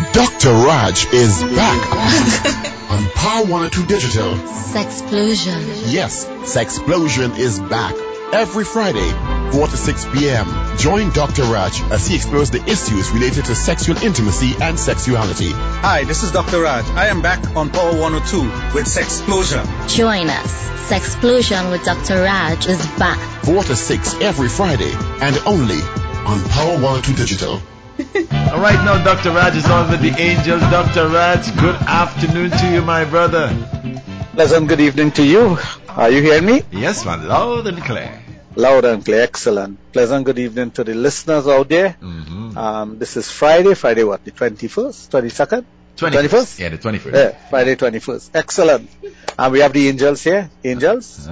Dr. Raj is back on Power 102 Digital. Sexplosion. Yes, Sexplosion is back. Every Friday, 4 to 6 p.m. Join Dr. Raj as he explores the issues related to sexual intimacy and sexuality. Hi, this is Dr. Raj. I am back on Power 102 with Sexplosion. Join us. Sexplosion with Dr. Raj is back. 4 to 6 every Friday and only on Power 102 Digital. All right, now Dr. Raj is on with the angels. Dr. Raj, good afternoon to you, my brother. Pleasant good evening to you. Are you hearing me? Yes, man, loud and clear. Loud and clear, excellent. Pleasant good evening to the listeners out there. This is Friday what, the 21st, 22nd? 21st? Yeah, the 21st. Yeah, Friday 21st. Excellent. And we have the angels here. Angels?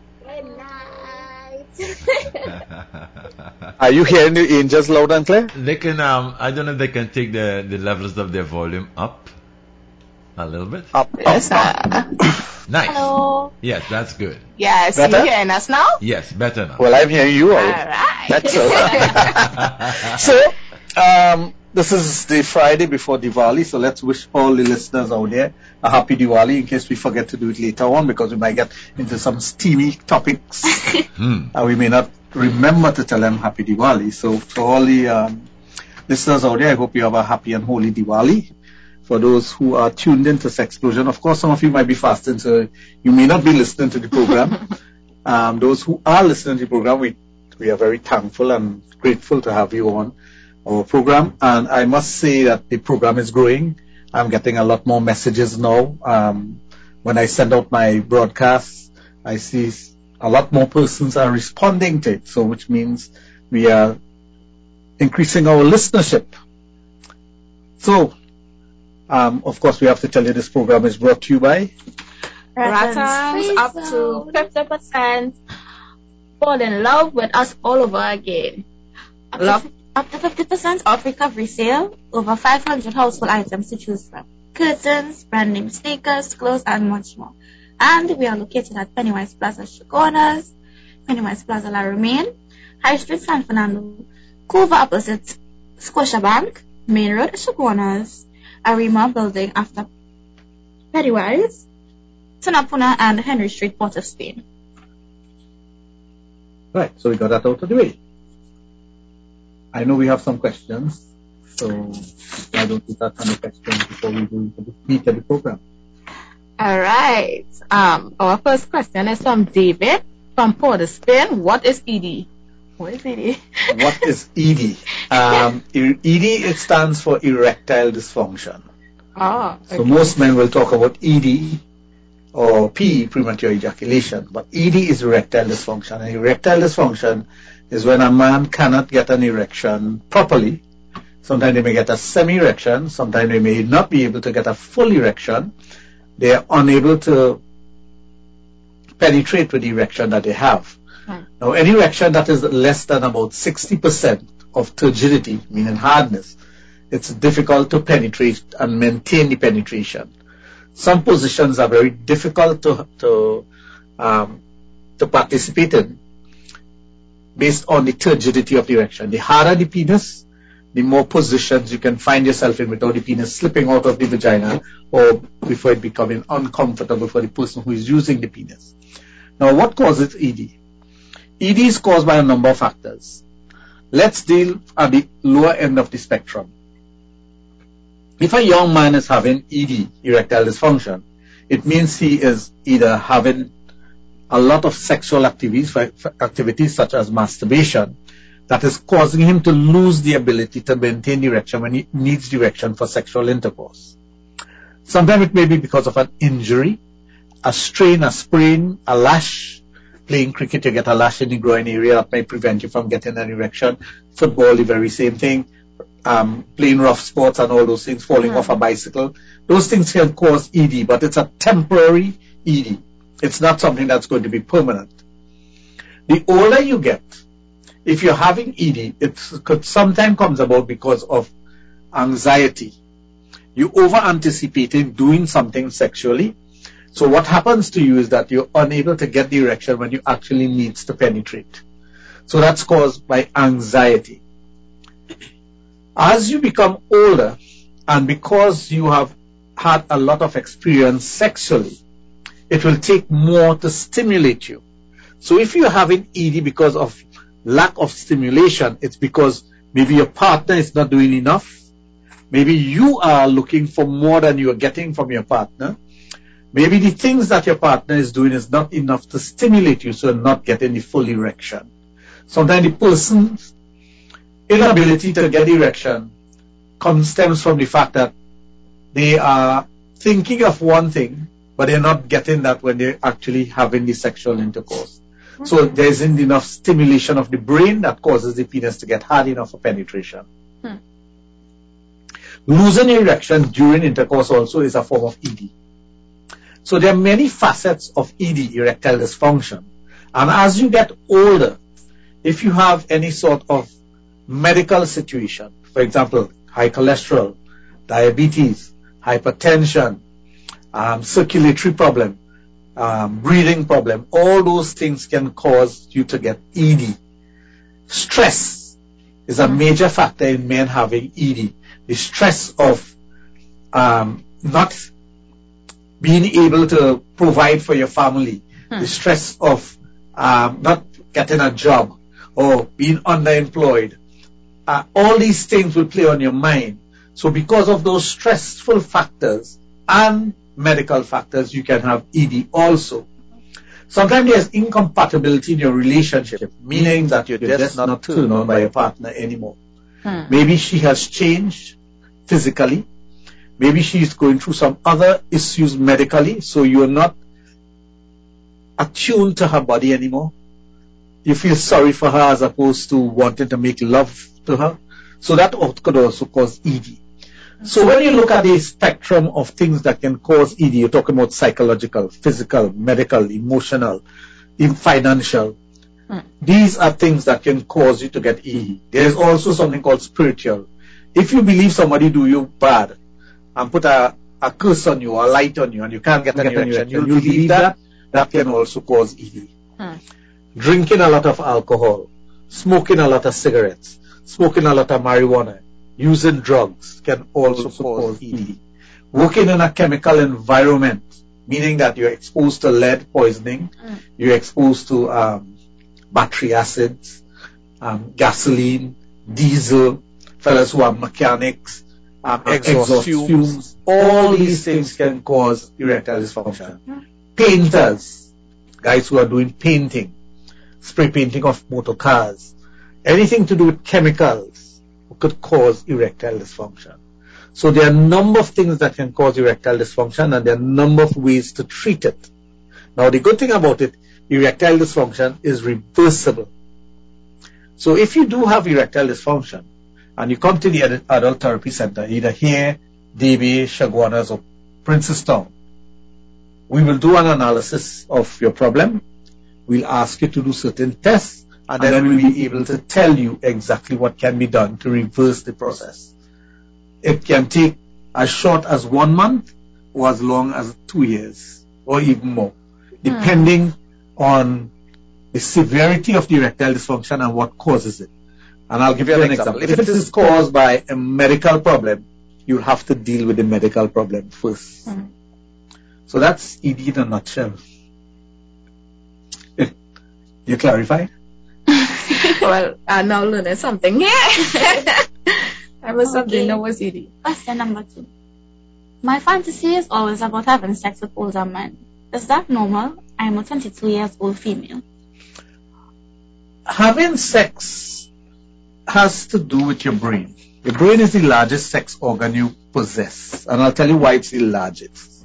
Are you hearing the angels loud and clear? They can, I don't know if they can take the levels of their volume up a little bit. Up. Yes, Nice. Hello. Yes, that's good. Yes, Better? you hearing us now? Yes, better now. Well, I'm hearing you all. All right. Excellent. So, this is the Friday before Diwali, so let's wish all the listeners out there a happy Diwali in case we forget to do it later on because we might get into some steamy topics and we may not remember to tell them happy Diwali. So for all the listeners out there, I hope you have a happy and holy Diwali. For those who are tuned into Sexplosion, of course, some of you might be fasting, so you may not be listening to the program. Those who are listening to the program, we are very thankful and grateful to have you on our program. And I must say that the program is growing. I'm getting a lot more messages now. When I send out my broadcasts, I see a lot more persons are responding to it, so which means we are increasing our listenership. So, of course, we have to tell you this program is brought to you by Ratams up to 50%. Fall in love with us all over again. Up to 50% off recovery sale. Over 500 household items to choose from. Curtains, brand name sneakers, clothes, and much more. And we are located at Pennywise Plaza Chaguanas, Pennywise Plaza La Romaine, High Street San Fernando, Couva opposite Scotiabank, Main Road Chaguanas, Arima Building after Pennywise, Tunapuna, and Henry Street, Port of Spain. Right, so we got that out of the way. I know we have some questions, so why don't we start on the questions before we go into the meat of the program? All right. Our first question is from David from Port of Spain. What is ED? What is ED? What is ED? ED, it stands for erectile dysfunction. Oh, okay. So most men will talk about ED or P, premature ejaculation, but ED is erectile dysfunction. And erectile dysfunction is when a man cannot get an erection properly. Sometimes they may get a semi-erection, sometimes they may not be able to get a full erection. They are unable to penetrate with the erection that they have. Now, any erection that is less than about 60% of turgidity, meaning hardness, it's difficult to penetrate and maintain the penetration. Some positions are very difficult to participate in based on the turgidity of the erection. The harder the penis, the more positions you can find yourself in without the penis slipping out of the vagina or before it becoming uncomfortable for the person who is using the penis. Now, what causes ED? ED is caused by a number of factors. Let's deal at the lower end of the spectrum. If a young man is having ED, erectile dysfunction, it means he is either having a lot of sexual activities such as masturbation, that is causing him to lose the ability to maintain the erection when he needs the erection for sexual intercourse. Sometimes it may be because of an injury, a strain, a sprain, a lash. Playing cricket, you get a lash in the groin area that may prevent you from getting an erection. Football, the very same thing. Playing rough sports and all those things, falling off a bicycle. Those things can cause ED, but it's a temporary ED. It's not something that's going to be permanent. The older you get, if you're having ED, it could sometimes comes about because of anxiety. You over-anticipating doing something sexually. So what happens to you is that you're unable to get the erection when you actually needs to penetrate. So that's caused by anxiety. As you become older, and because you have had a lot of experience sexually, it will take more to stimulate you. So if you're having ED because of lack of stimulation, it's because maybe your partner is not doing enough. Maybe you are looking for more than you are getting from your partner. Maybe the things that your partner is doing is not enough to stimulate you, so you're not getting the full erection. Sometimes the person's inability to get erection stems from the fact that they are thinking of one thing, but they're not getting that when they're actually having the sexual intercourse. So there isn't enough stimulation of the brain that causes the penis to get hard enough for penetration. Losing erection during intercourse also is a form of ED. So there are many facets of ED, erectile dysfunction. And as you get older, if you have any sort of medical situation, for example, high cholesterol, diabetes, hypertension, circulatory problem, breathing problem, all those things can cause you to get ED. Stress is a major factor in men having ED. The stress of not being able to provide for your family, the stress of not getting a job or being underemployed, all these things will play on your mind. So because of those stressful factors and medical factors, you can have ED also. Sometimes there's incompatibility in your relationship, meaning that you're just not turned on by your partner anymore. Maybe she has changed physically. Maybe she's going through some other issues medically, so you're not attuned to her body anymore. You feel sorry for her as opposed to wanting to make love to her. So that could also cause ED. So when you look at the spectrum of things that can cause ED, you're talking about psychological, physical, medical, emotional, even financial. These are things that can cause you to get ED. There's also something called spiritual. If you believe somebody do you bad and put a curse on you or a light on you and you can't get an erection, you believe that, that can also cause ED. Drinking a lot of alcohol, smoking a lot of cigarettes, smoking a lot of marijuana, using drugs can also cause ED. Working in a chemical environment, meaning that you're exposed to lead poisoning, you're exposed to battery acids, gasoline, diesel, fellas who are mechanics, exhaust fumes, all these things can cause erectile dysfunction. Painters, guys who are doing painting, spray painting of motor cars, anything to do with chemicals could cause erectile dysfunction. So there are a number of things that can cause erectile dysfunction and there are a number of ways to treat it. Now the good thing about it, erectile dysfunction is reversible. So if you do have erectile dysfunction and you come to the adult therapy center, either here, DB, Chaguanas or Princestown, we will do an analysis of your problem. We'll ask you to do certain tests and then we'll be able to tell you exactly what can be done to reverse the process. It can take as short as 1 month or as long as 2 years or even more, depending on the severity of the erectile dysfunction and what causes it. And I'll give you an example. If it is caused by a medical problem, you'll have to deal with the medical problem first. So that's ED in a nutshell. You clarify? Well, I now learned something here. I was something that was ED. Question number 2. My fantasy is always about having sex with older men. Is that normal? I am a 22 years old female. Having sex has to do with your brain. Your brain is the largest sex organ you possess. And I'll tell you why it's the largest.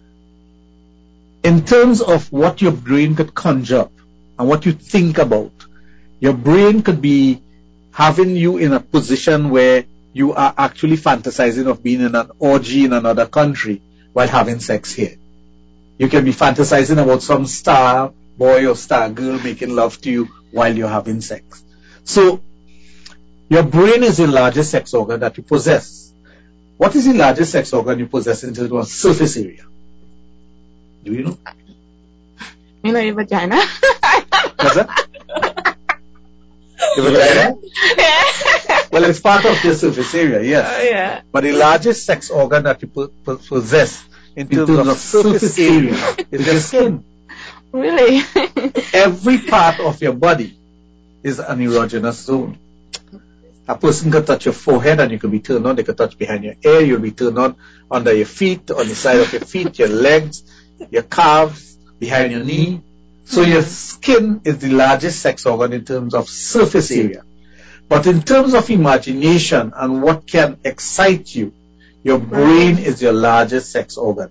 In terms of what your brain could conjure up and what you think about, your brain could be having you in a position where you are actually fantasizing of being in an orgy in another country while having sex here. You can be fantasizing about some star boy or star girl making love to you while you're having sex. So, your brain is the largest sex organ that you possess. What is the largest sex organ you possess in terms of surface area? Do you know? You know your vagina. What's that? Your vagina? Well, it's part of your surface area, yes. Yeah. But the largest sex organ that you possess in terms of surface area is your skin. Really? Every part of your body is an erogenous zone. A person can touch your forehead and you can be turned on. They can touch behind your ear, you'll be turned on under your feet, on the side of your feet, your legs, your calves, behind your knee. So your skin is the largest sex organ in terms of surface area. But in terms of imagination and what can excite you, your brain is your largest sex organ.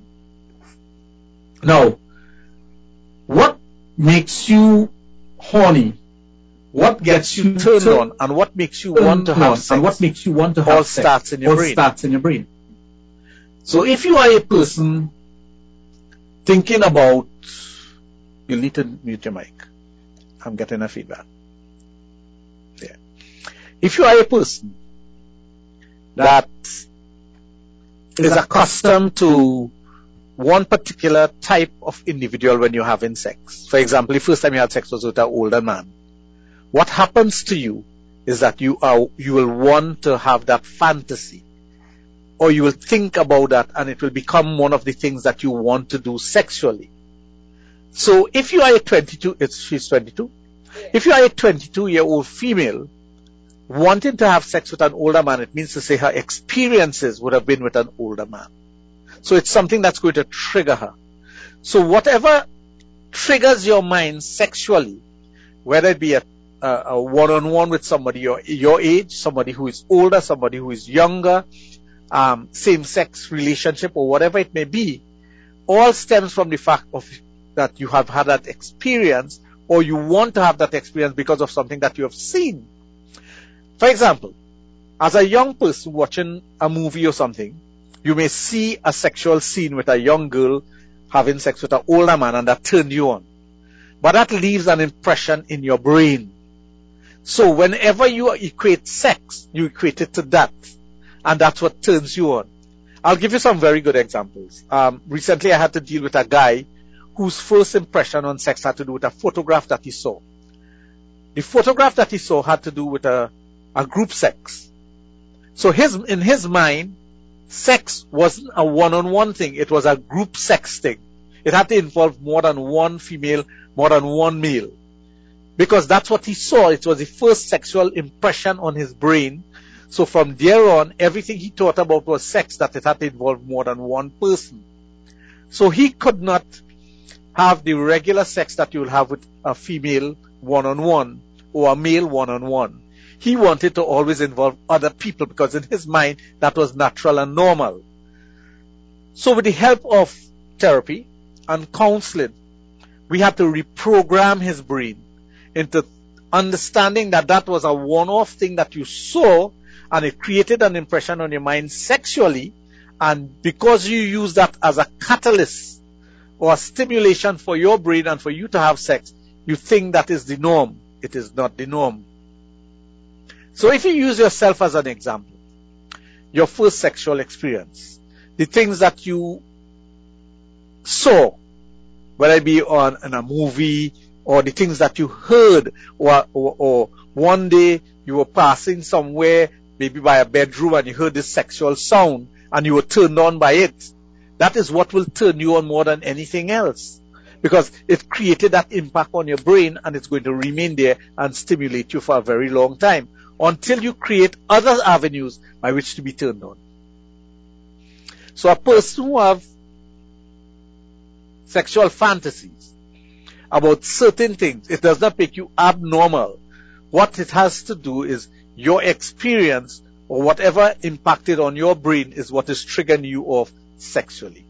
Now, what makes you horny? What gets you Turned on, and what makes you want to have sex, and what makes you want to have all sex starts in your all brain. starts in your brain. So if you are a person thinking about, you'll need to mute your mic. I'm getting a feedback. Yeah. If you are a person that is accustomed to one particular type of individual when you're having sex, for example, the first time you had sex was with an older man, what happens to you is that you will want to have that fantasy, or you will think about that, and it will become one of the things that you want to do sexually. So if you are a 22, she's 22. If you are a 22-year-old female wanting to have sex with an older man, it means to say her experiences would have been with an older man. So it's something that's going to trigger her. So whatever triggers your mind sexually, whether it be a one-on-one with somebody your age, somebody who is older, somebody who is younger, same-sex relationship, or whatever it may be, all stems from the fact of that you have had that experience, or you want to have that experience because of something that you have seen. For example, as a young person watching a movie or something, you may see a sexual scene with a young girl having sex with an older man, and that turned you on. But that leaves an impression in your brain. So whenever you equate sex, you equate it to that. And that's what turns you on. I'll give you some very good examples. Recently I had to deal with a guy whose first impression on sex had to do with a photograph that he saw. The photograph that he saw had to do with a group sex. So in his mind, sex wasn't a one-on-one thing. It was a group sex thing. It had to involve more than one female, more than one male. Because that's what he saw. It was the first sexual impression on his brain. So from there on, everything he thought about was sex, that it had to involve more than one person. So he could not have the regular sex that you will have with a female one-on-one or a male one-on-one. He wanted to always involve other people because in his mind, that was natural and normal. So with the help of therapy and counseling, we had to reprogram his brain into understanding that that was a one-off thing that you saw, and it created an impression on your mind sexually, and because you use that as a catalyst or a stimulation for your brain and for you to have sex, you think that is the norm. It is not the norm. So if you use yourself as an example, your first sexual experience, the things that you saw, whether it be in a movie, or the things that you heard, or one day you were passing somewhere, maybe by a bedroom, and you heard this sexual sound, and you were turned on by it. That is what will turn you on more than anything else. Because it created that impact on your brain, and it's going to remain there and stimulate you for a very long time, until you create other avenues by which to be turned on. So a person who have sexual fantasies about certain things, it does not make you abnormal. What it has to do is your experience, or whatever impacted on your brain, is what is triggering you off sexually.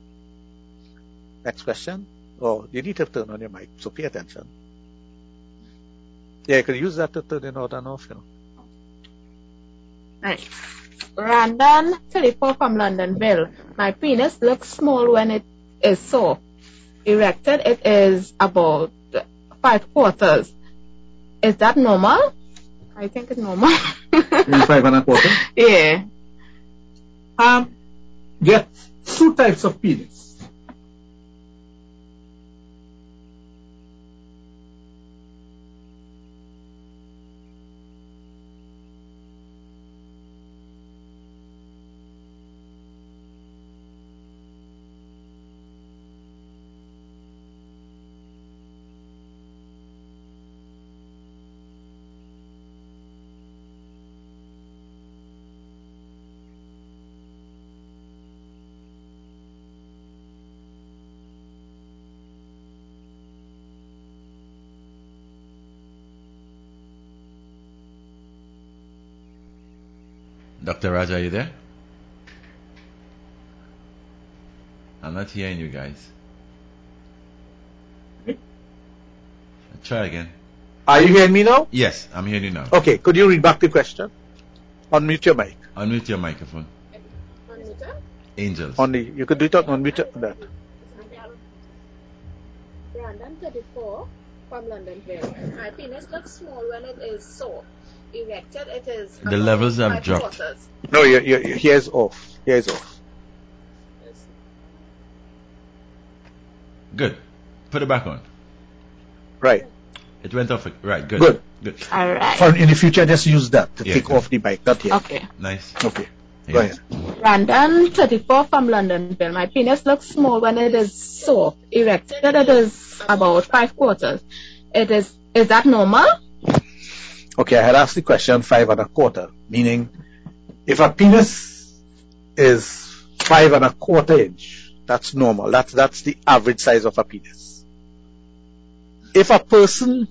Next question. Oh, you need to turn on your mic, so pay attention. Yeah, you can use that to turn it on and off, you know. Right. Randon 34 from Londonville. My penis looks small when it is so erected. It is about 5/4. Is that normal? I think it's normal. 5 1/4? Yeah. There are two types of penis. Dr. Raj, are you there? I'm not hearing you guys. Try again. Are you hearing me now? Yes, I'm hearing you now. Okay, could you read back the question? Unmute your mic. Unmute your microphone. Angels. You could do it on unmute that. Brandon, 34, from Londonville. My penis looks small when it is sore. Erected, it is The levels have dropped. quarters. No, here's off. Here's off. Good. Put it back on. Right. It went off. Right. Good. Good. All right. In the future, just use that to Yeah, take good. off the mic. Not here. Okay. Nice. Okay. Yeah. Go ahead. Brandon, 34, from Londonville. My penis looks small when it is sore. Erected, it is about 5 quarters. Is that normal? Okay, I had asked the question 5 1/4, meaning if a penis is 5 1/4 inch, that's normal. That's the average size of a penis. If a person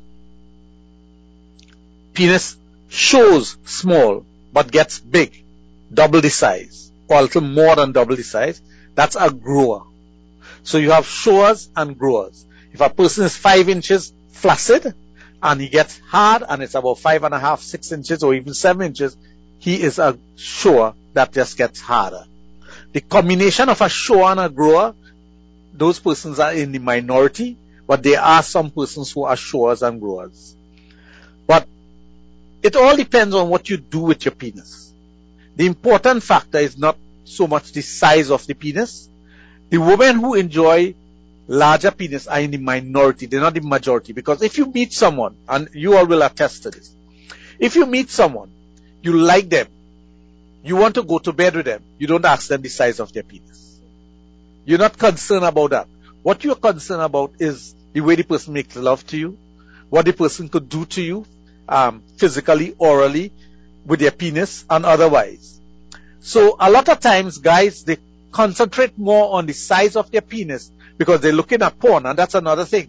penis shows small but gets big, double the size, or a little more than double the size, that's a grower. So you have showers and growers. If a person is 5 inches flaccid and he gets hard and it's about 5 1/2, 6 inches or even 7 inches, he is a shower that just gets harder. The combination of a shower and a grower, those persons are in the minority, but there are some persons who are showers and growers. But it all depends on what you do with your penis. The important factor is not so much the size of the penis. The women who enjoy larger penis are in the minority, they're not the majority. Because if you meet someone, and you all will attest to this, if you meet someone, you like them, you want to go to bed with them, you don't ask them the size of their penis. You're not concerned about that. What you're concerned about is the way the person makes love to you, what the person could do to you, physically, orally, with their penis and otherwise. So a lot of times, guys, they concentrate more on the size of their penis because they're looking at porn, and that's another thing.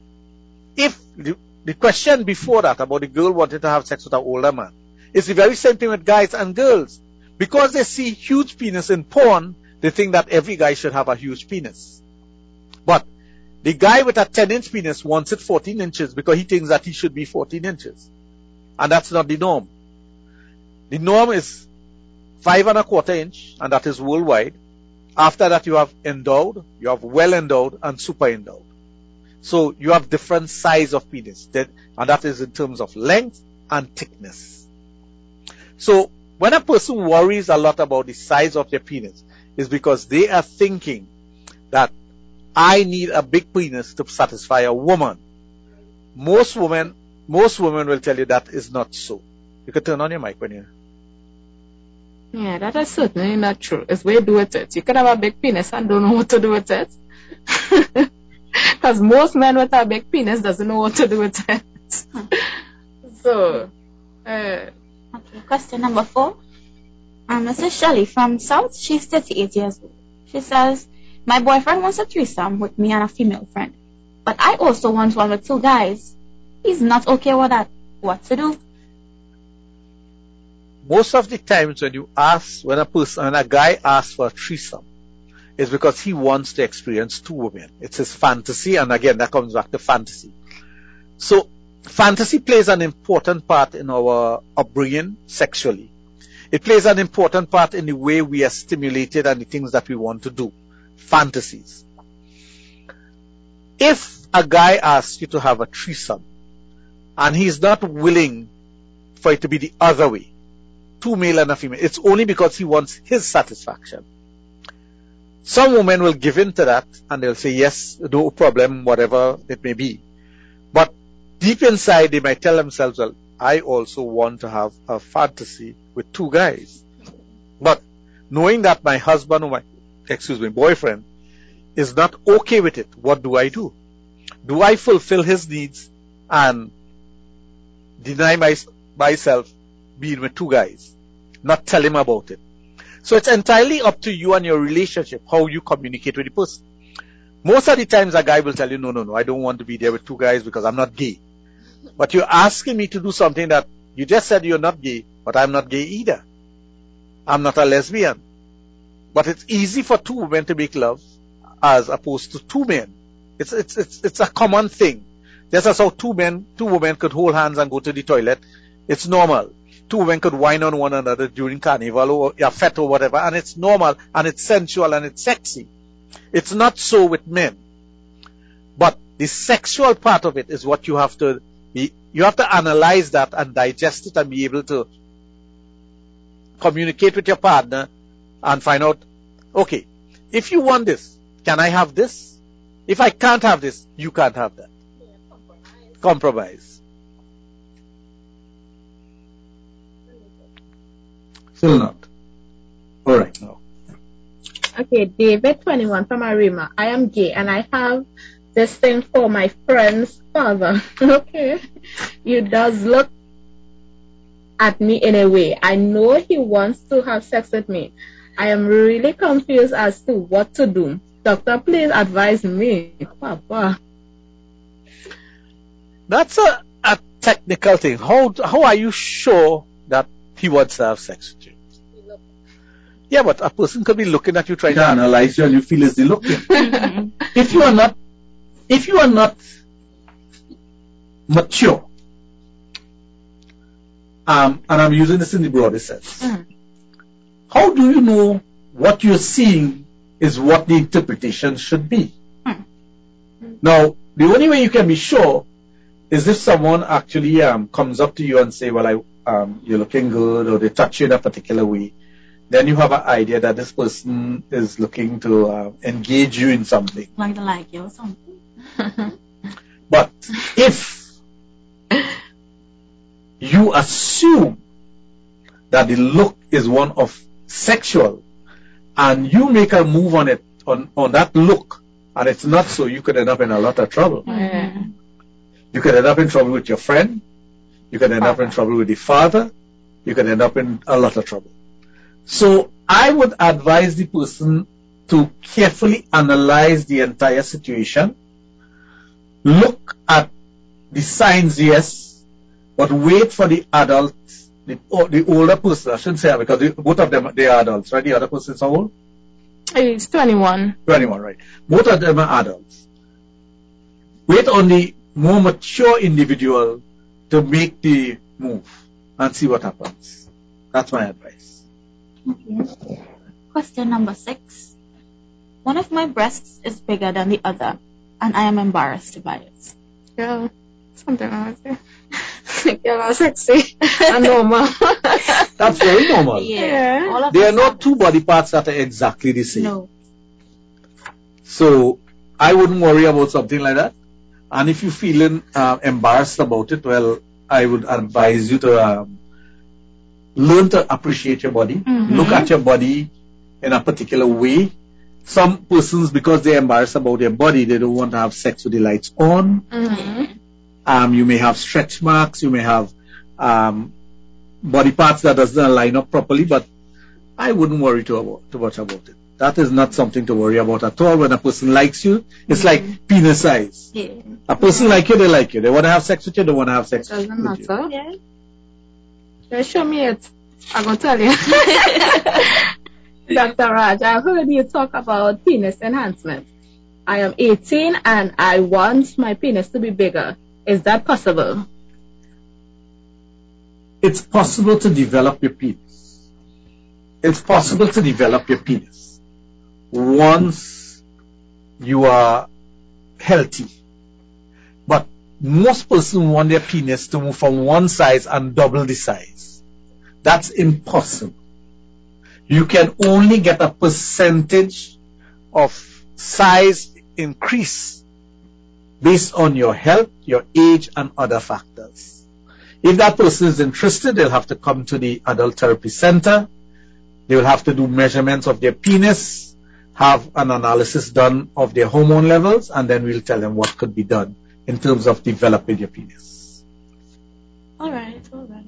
If the question before that about the girl wanting to have sex with an older man, it's the very same thing with guys and girls. Because they see huge penis in porn, they think that every guy should have a huge penis. But the guy with a 10-inch penis wants it 14 inches because he thinks that he should be 14 inches. And that's not the norm. The norm is 5 1/4 inch, and that is worldwide. After that, you have endowed, you have well endowed, and super endowed. So you have different size of penis, and that is in terms of length and thickness. So when a person worries a lot about the size of their penis, is because they are thinking that I need a big penis to satisfy a woman. Most women will tell you that is not so. You can turn on your mic when you. Yeah, that is certainly not true. It's way to do with it. You could have a big penis and don't know what to do with it. Because most men with a big penis doesn't know what to do with it. So, Okay, question number 4. This is Shelley from South. She's 38 years old. She says, my boyfriend wants a threesome with me and a female friend, but I also want one with 2 guys. He's not okay with that. What to do? Most of the times when a guy asks for a threesome, it's because he wants to experience 2 women. It's his fantasy, and again, that comes back to fantasy. So, fantasy plays an important part in our upbringing sexually. It plays an important part in the way we are stimulated and the things that we want to do. Fantasies. If a guy asks you to have a threesome, and he's not willing for it to be the other way, 2 male and a female, it's only because he wants his satisfaction. Some women will give in to that and they'll say yes, no problem, whatever it may be. But deep inside they might tell themselves, well, I also want to have a fantasy with 2 guys. But knowing that my husband or my boyfriend is not okay with it, what do I do? Do I fulfill his needs and deny myself being with 2 guys? Not tell him about it. So it's entirely up to you and your relationship, how you communicate with the person. Most of the times a guy will tell you, no, I don't want to be there with 2 guys because I'm not gay. But you're asking me to do something that you just said you're not gay, but I'm not gay either. I'm not a lesbian. But it's easy for two women to make love as opposed to two men. It's a common thing. Just as how two women could hold hands and go to the toilet. It's normal. Two women could whine on one another during carnival or a fete or whatever, and it's normal and it's sensual and it's sexy. It's not so with men. But the sexual part of it is what you have to analyze that and digest it and be able to communicate with your partner and find out, okay, if you want this, can I have this? If I can't have this, you can't have that. Compromise. Still not. All right. No. Okay, David 21 from Arima. I am gay and I have this thing for my friend's father. Okay. He does look at me in a way. I know he wants to have sex with me. I am really confused as to what to do. Doctor, please advise me. Papa. That's a technical thing. How are you sure that he wants to have sex with you? Yeah, but a person could be looking at you trying to analyze you and you feel as they looking. If you are not mature, and I'm using this in the broader sense, how do you know what you're seeing is what the interpretation should be? Now, the only way you can be sure is if someone actually comes up to you and say, well, you're looking good, or they touch you in a particular way. Then you have an idea that this person is looking to engage you in something. Like you or something. But if you assume that the look is one of sexual, and you make a move on it, on that look, and it's not so, you could end up in a lot of trouble. Mm. You could end up in trouble with your friend. You could end up in trouble with the father. You could end up in a lot of trouble. So I would advise the person to carefully analyze the entire situation. Look at the signs, yes, but wait for the adult, the older person. I shouldn't say that because both of them, they are adults, right? The other person is how old? He's 21. 21, right. Both of them are adults. Wait on the more mature individual to make the move and see what happens. That's my advice. Okay. Question number 6. One of my breasts is bigger than the other, and I am embarrassed by it. Yeah, something like that. Yeah, sexy and normal. That's very normal. Yeah. All of There are us not have two it. body parts that are exactly the same. No. So I wouldn't worry about something like that. And if you're feeling embarrassed about it, well, I would advise you to learn to appreciate your body. Mm-hmm. Look at your body in a particular way. Some persons, because they're embarrassed about their body, they don't want to have sex with the lights on. Mm-hmm. You may have stretch marks. You may have body parts that doesn't line up properly. But I wouldn't worry too much about it. That is not something to worry about at all. When a person likes you, it's like penis size. Yeah. A person like you, they like you. They want to have sex with you, they want to have sex with Doesn't you. matter. Yeah. Just show me it. I'm going to tell you. Dr. Raj, I heard you talk about penis enhancement. I am 18 and I want my penis to be bigger. Is that possible? It's possible to develop your penis. It's possible to develop your penis once you are healthy. But most persons want their penis to move from one size and double the size. That's impossible. You can only get a percentage of size increase based on your health, your age, and other factors. If that person is interested, they'll have to come to the Adult Therapy Center. They will have to do measurements of their penis, have an analysis done of their hormone levels, and then we'll tell them what could be done in terms of developing your penis. All right.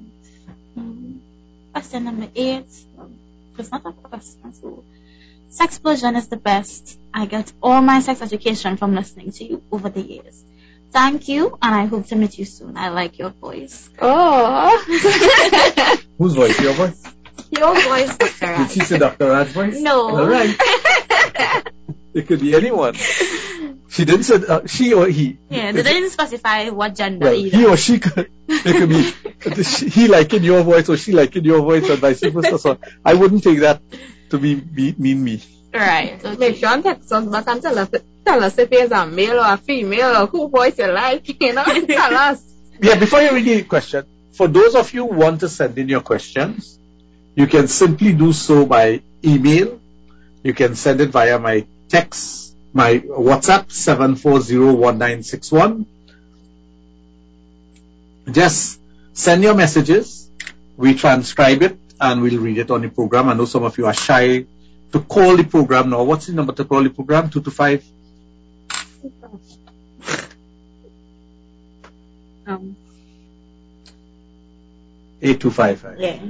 Question number 8. It's not a question. So, Sexplosion is the best. I get all my sex education from listening to you over the years. Thank you, and I hope to meet you soon. I like your voice. Oh. Whose voice? Your voice? Your voice, Dr. Did Raj. she say Dr. Raj voice? No. All right. It could be anyone. She didn't say she or he. Yeah, they didn't specify what gender Well, either. he or she could. It could be he liking your voice or she liking your voice and vice versa. So I wouldn't take that to mean me. Right. Make Okay. sure and text us back and tell us if it's a male or a female or who voice you like, you know, tell us. Yeah, before you read the question, for those of you who want to send in your questions, you can simply do so by email. You can send it via my text, my WhatsApp 7401961. Just send your messages. We transcribe it and we'll read it on the program. I know some of you are shy to call the program now. What's the number to call the program? 225? 8255. Yeah.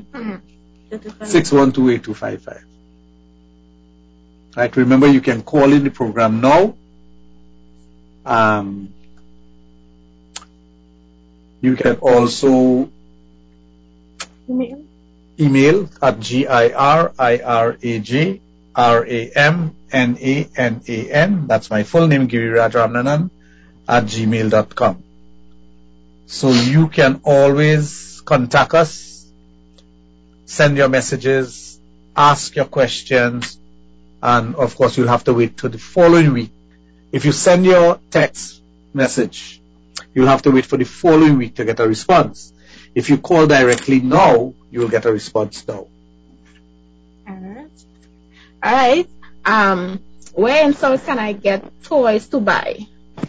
6128255. Right. Remember, you can call in the program now. You can also email at GIRIRAJRAMNANAN. That's my full name, Giriraj Ramnanan, @gmail.com. So you can always contact us, send your messages, ask your questions, and of course you'll have to wait till the following week. If you send your text message, you'll have to wait for the following week to get a response. If you call directly now, you'll get a response now. Alright. Where in South can I get toys to buy?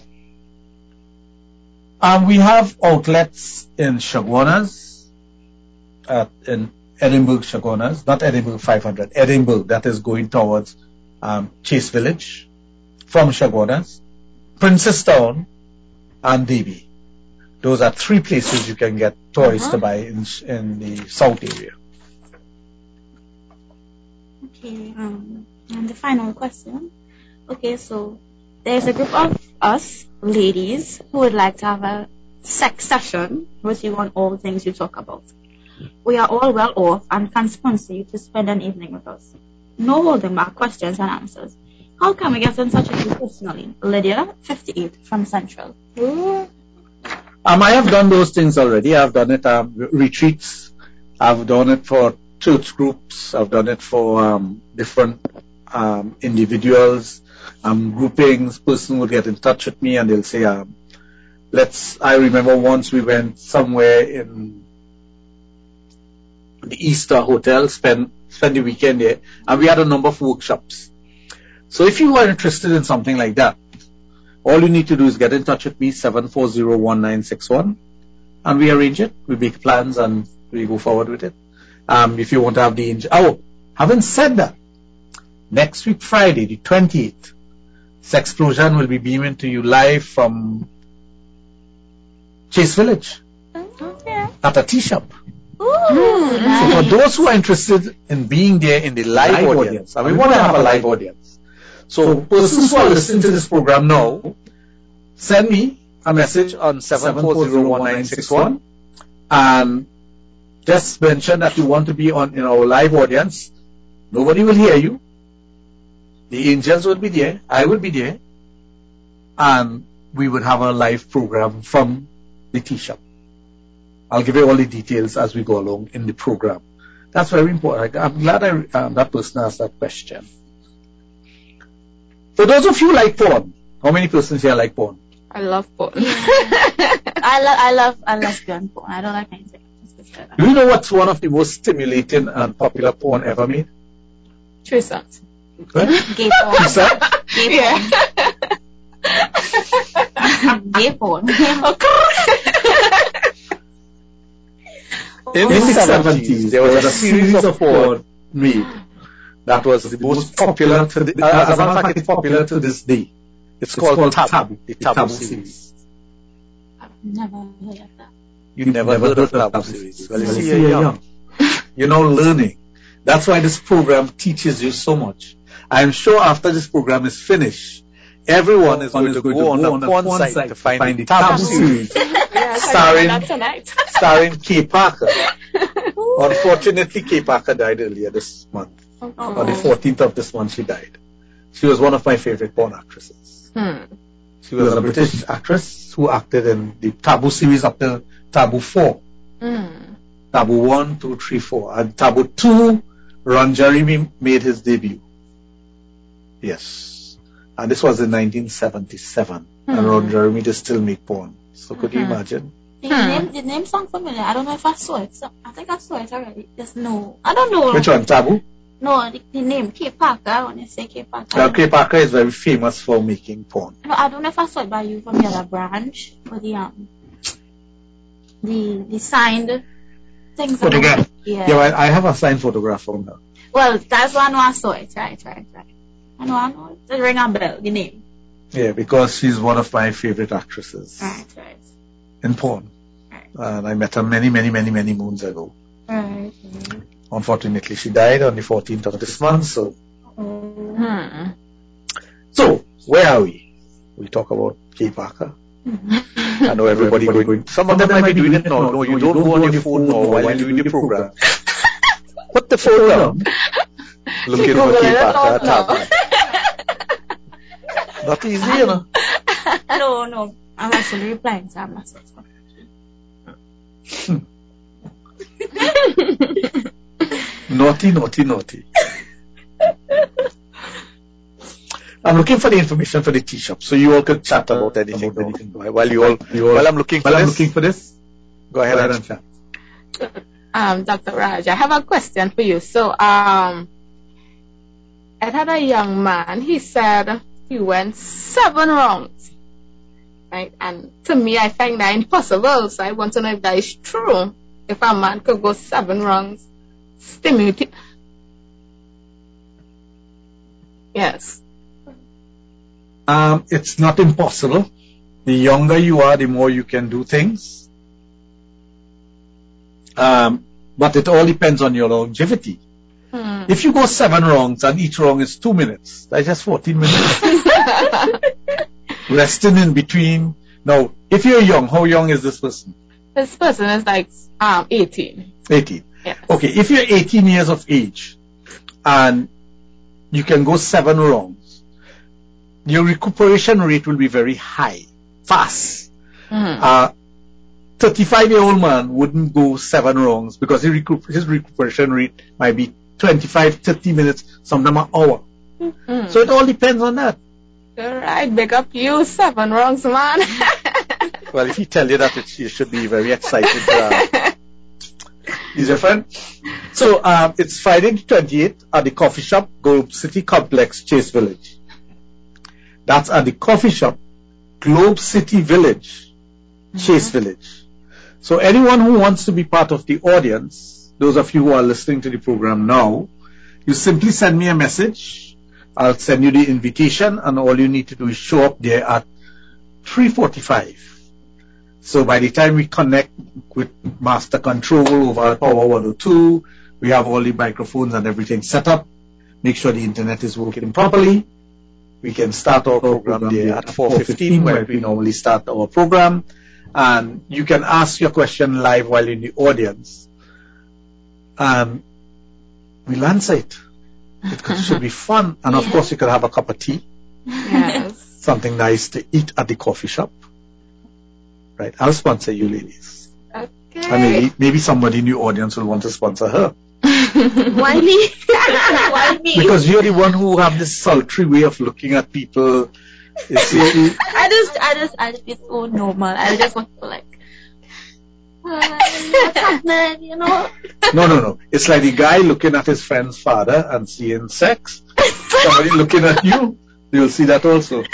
We have outlets in Chaguanas, in Edinburgh Chaguanas, not Edinburgh 500, Edinburgh, that is going towards Chase Village from Chaguanas, Princestown, and Davie. Those are three places you can get toys to buy in the south area. Okay, and the final question. Okay, so there's a group of us, ladies, who would like to have a sex session with you on all things you talk about. We are all well off and can sponsor you to spend an evening with us. No holding back questions and answers. How can we get in touch with you personally? Lydia, 58, from Central. I have done those things already. I've done it retreats. I've done it for church groups. I've done it for different individuals, groupings. Person would get in touch with me and they'll say, I remember once we went somewhere in the Easter Hotel, spend the weekend there, and we had a number of workshops. So if you are interested in something like that, all you need to do is get in touch with me, 7401961, and we arrange it. We make plans and we go forward with it. If you want to have having said that, next week, Friday, the 28th, Sexplosion will be beaming to you live from Chase Village at a tea shop. Ooh, So for those who are interested in being there in the live audience, and we want to have a live audience. So persons who are listening to this program now, send me a message on 7401961 and just mention that you want to be in our live audience. Nobody will hear you. The angels will be there. I will be there. And we would have a live program from the tea shop. I'll give you all the details as we go along in the program. That's very important. I'm glad that person asked that question. For those of you who like porn, how many persons here like porn? I love porn. I love lesbian porn. I don't like anything. Do you know what's one of the most stimulating and popular porn ever made? Threesomes. Gay porn. You said? Gay porn. Gay porn. In the 70s, there was a series of porn made that was the most popular as a matter of fact, it's popular to this day. It's called Taboo, the Taboo series. I've never heard of that. You never heard of Taboo series. Well, you see, you're young. You're now learning. That's why this program teaches you so much. I'm sure after this program is finished, everyone is going to go on the porn site to find the Taboo series. Yes, Starring- I that tonight. starring Kay Parker. Unfortunately, Kay Parker died earlier this month. On the 14th of this month, she died. She was one of my favorite porn actresses. She was a British actress who acted in the Taboo series up to Taboo 4. Taboo 1, 2, 3, 4. And Taboo 2, Ron Jeremy made his debut. Yes. And this was in 1977. And Ron Jeremy just still make porn. So could you imagine? The name sounds familiar. I don't know if I saw it. So I think I saw it already. Just no. I don't know. Which one, Taboo? No, the name Kay Parker. When you say Kay Parker. Now, Kay Parker is very famous for making porn. No, I don't know if I saw it by you from the other branch or the signed things. Photograph. Yeah. Yeah, I have a signed photograph from her. Well, that's why I know I saw it. Right. I know. Just ring a bell. The name. Yeah, because she's one of my favorite actresses Right. in porn. Right. And I met her many, many, many, many moons ago. Right. Unfortunately, she died on the 14th of this month. So where are we? We talk about Kay Parker. I know everybody going. Some of them might be doing it now. No, you don't go on your phone now while you're doing the program. Put the phone down. Looking for Kay Parker. Not easy, you know. No. I'm actually replying to her message. Naughty. I'm looking for the information for the tea shop, so you all can chat about anything. While I'm looking for this, go ahead and chat. Dr. Raj, I have a question for you. So, I had a young man, he said he went 7 rounds. Right? And to me, I find that impossible. So I want to know if that is true. If a man could go 7 rounds, stimulating. Yes. It's not impossible. The younger you are, the more you can do things. But it all depends on your longevity. If you go 7 rounds and each round is 2 minutes, that's just 14 minutes. Resting in between. Now, if you're young, how young is this person? This person is like 18. 18. Yes. Okay, if you're 18 years of age and you can go 7 rounds, your recuperation rate will be very high, fast. 35-year-old man wouldn't go 7 rounds because his recuperation rate might be 25, 30 minutes, sometimes an hour. So it all depends on that. All right, big up you, 7 rounds, man. Well, if he tell you that, you should be very excited. He's your friend. So it's Friday the 28th at the coffee shop, Globe City Complex, Chase Village. That's at the coffee shop, Globe City Village, Chase Village. So anyone who wants to be part of the audience, those of you who are listening to the program now, you simply send me a message. I'll send you the invitation, and all you need to do is show up there at 3:45. So by the time we connect with Master Control over Power 102, we have all the microphones and everything set up. Make sure the internet is working properly. We can start our program there at 4:15, where we normally start our program. And you can ask your question live while in the audience. And we'll answer it. It should be fun. And of course, you can have a cup of tea. Yes. Something nice to eat at the coffee shop. Right? I'll sponsor you ladies. Okay. And maybe somebody in the audience will want to sponsor her. Why me? Why me? Because you're the one who have this sultry way of looking at people. I just feel so normal. I just want to like, what's happening, you know? No. It's like the guy looking at his friend's father and seeing sex. Somebody looking at you, you'll see that also.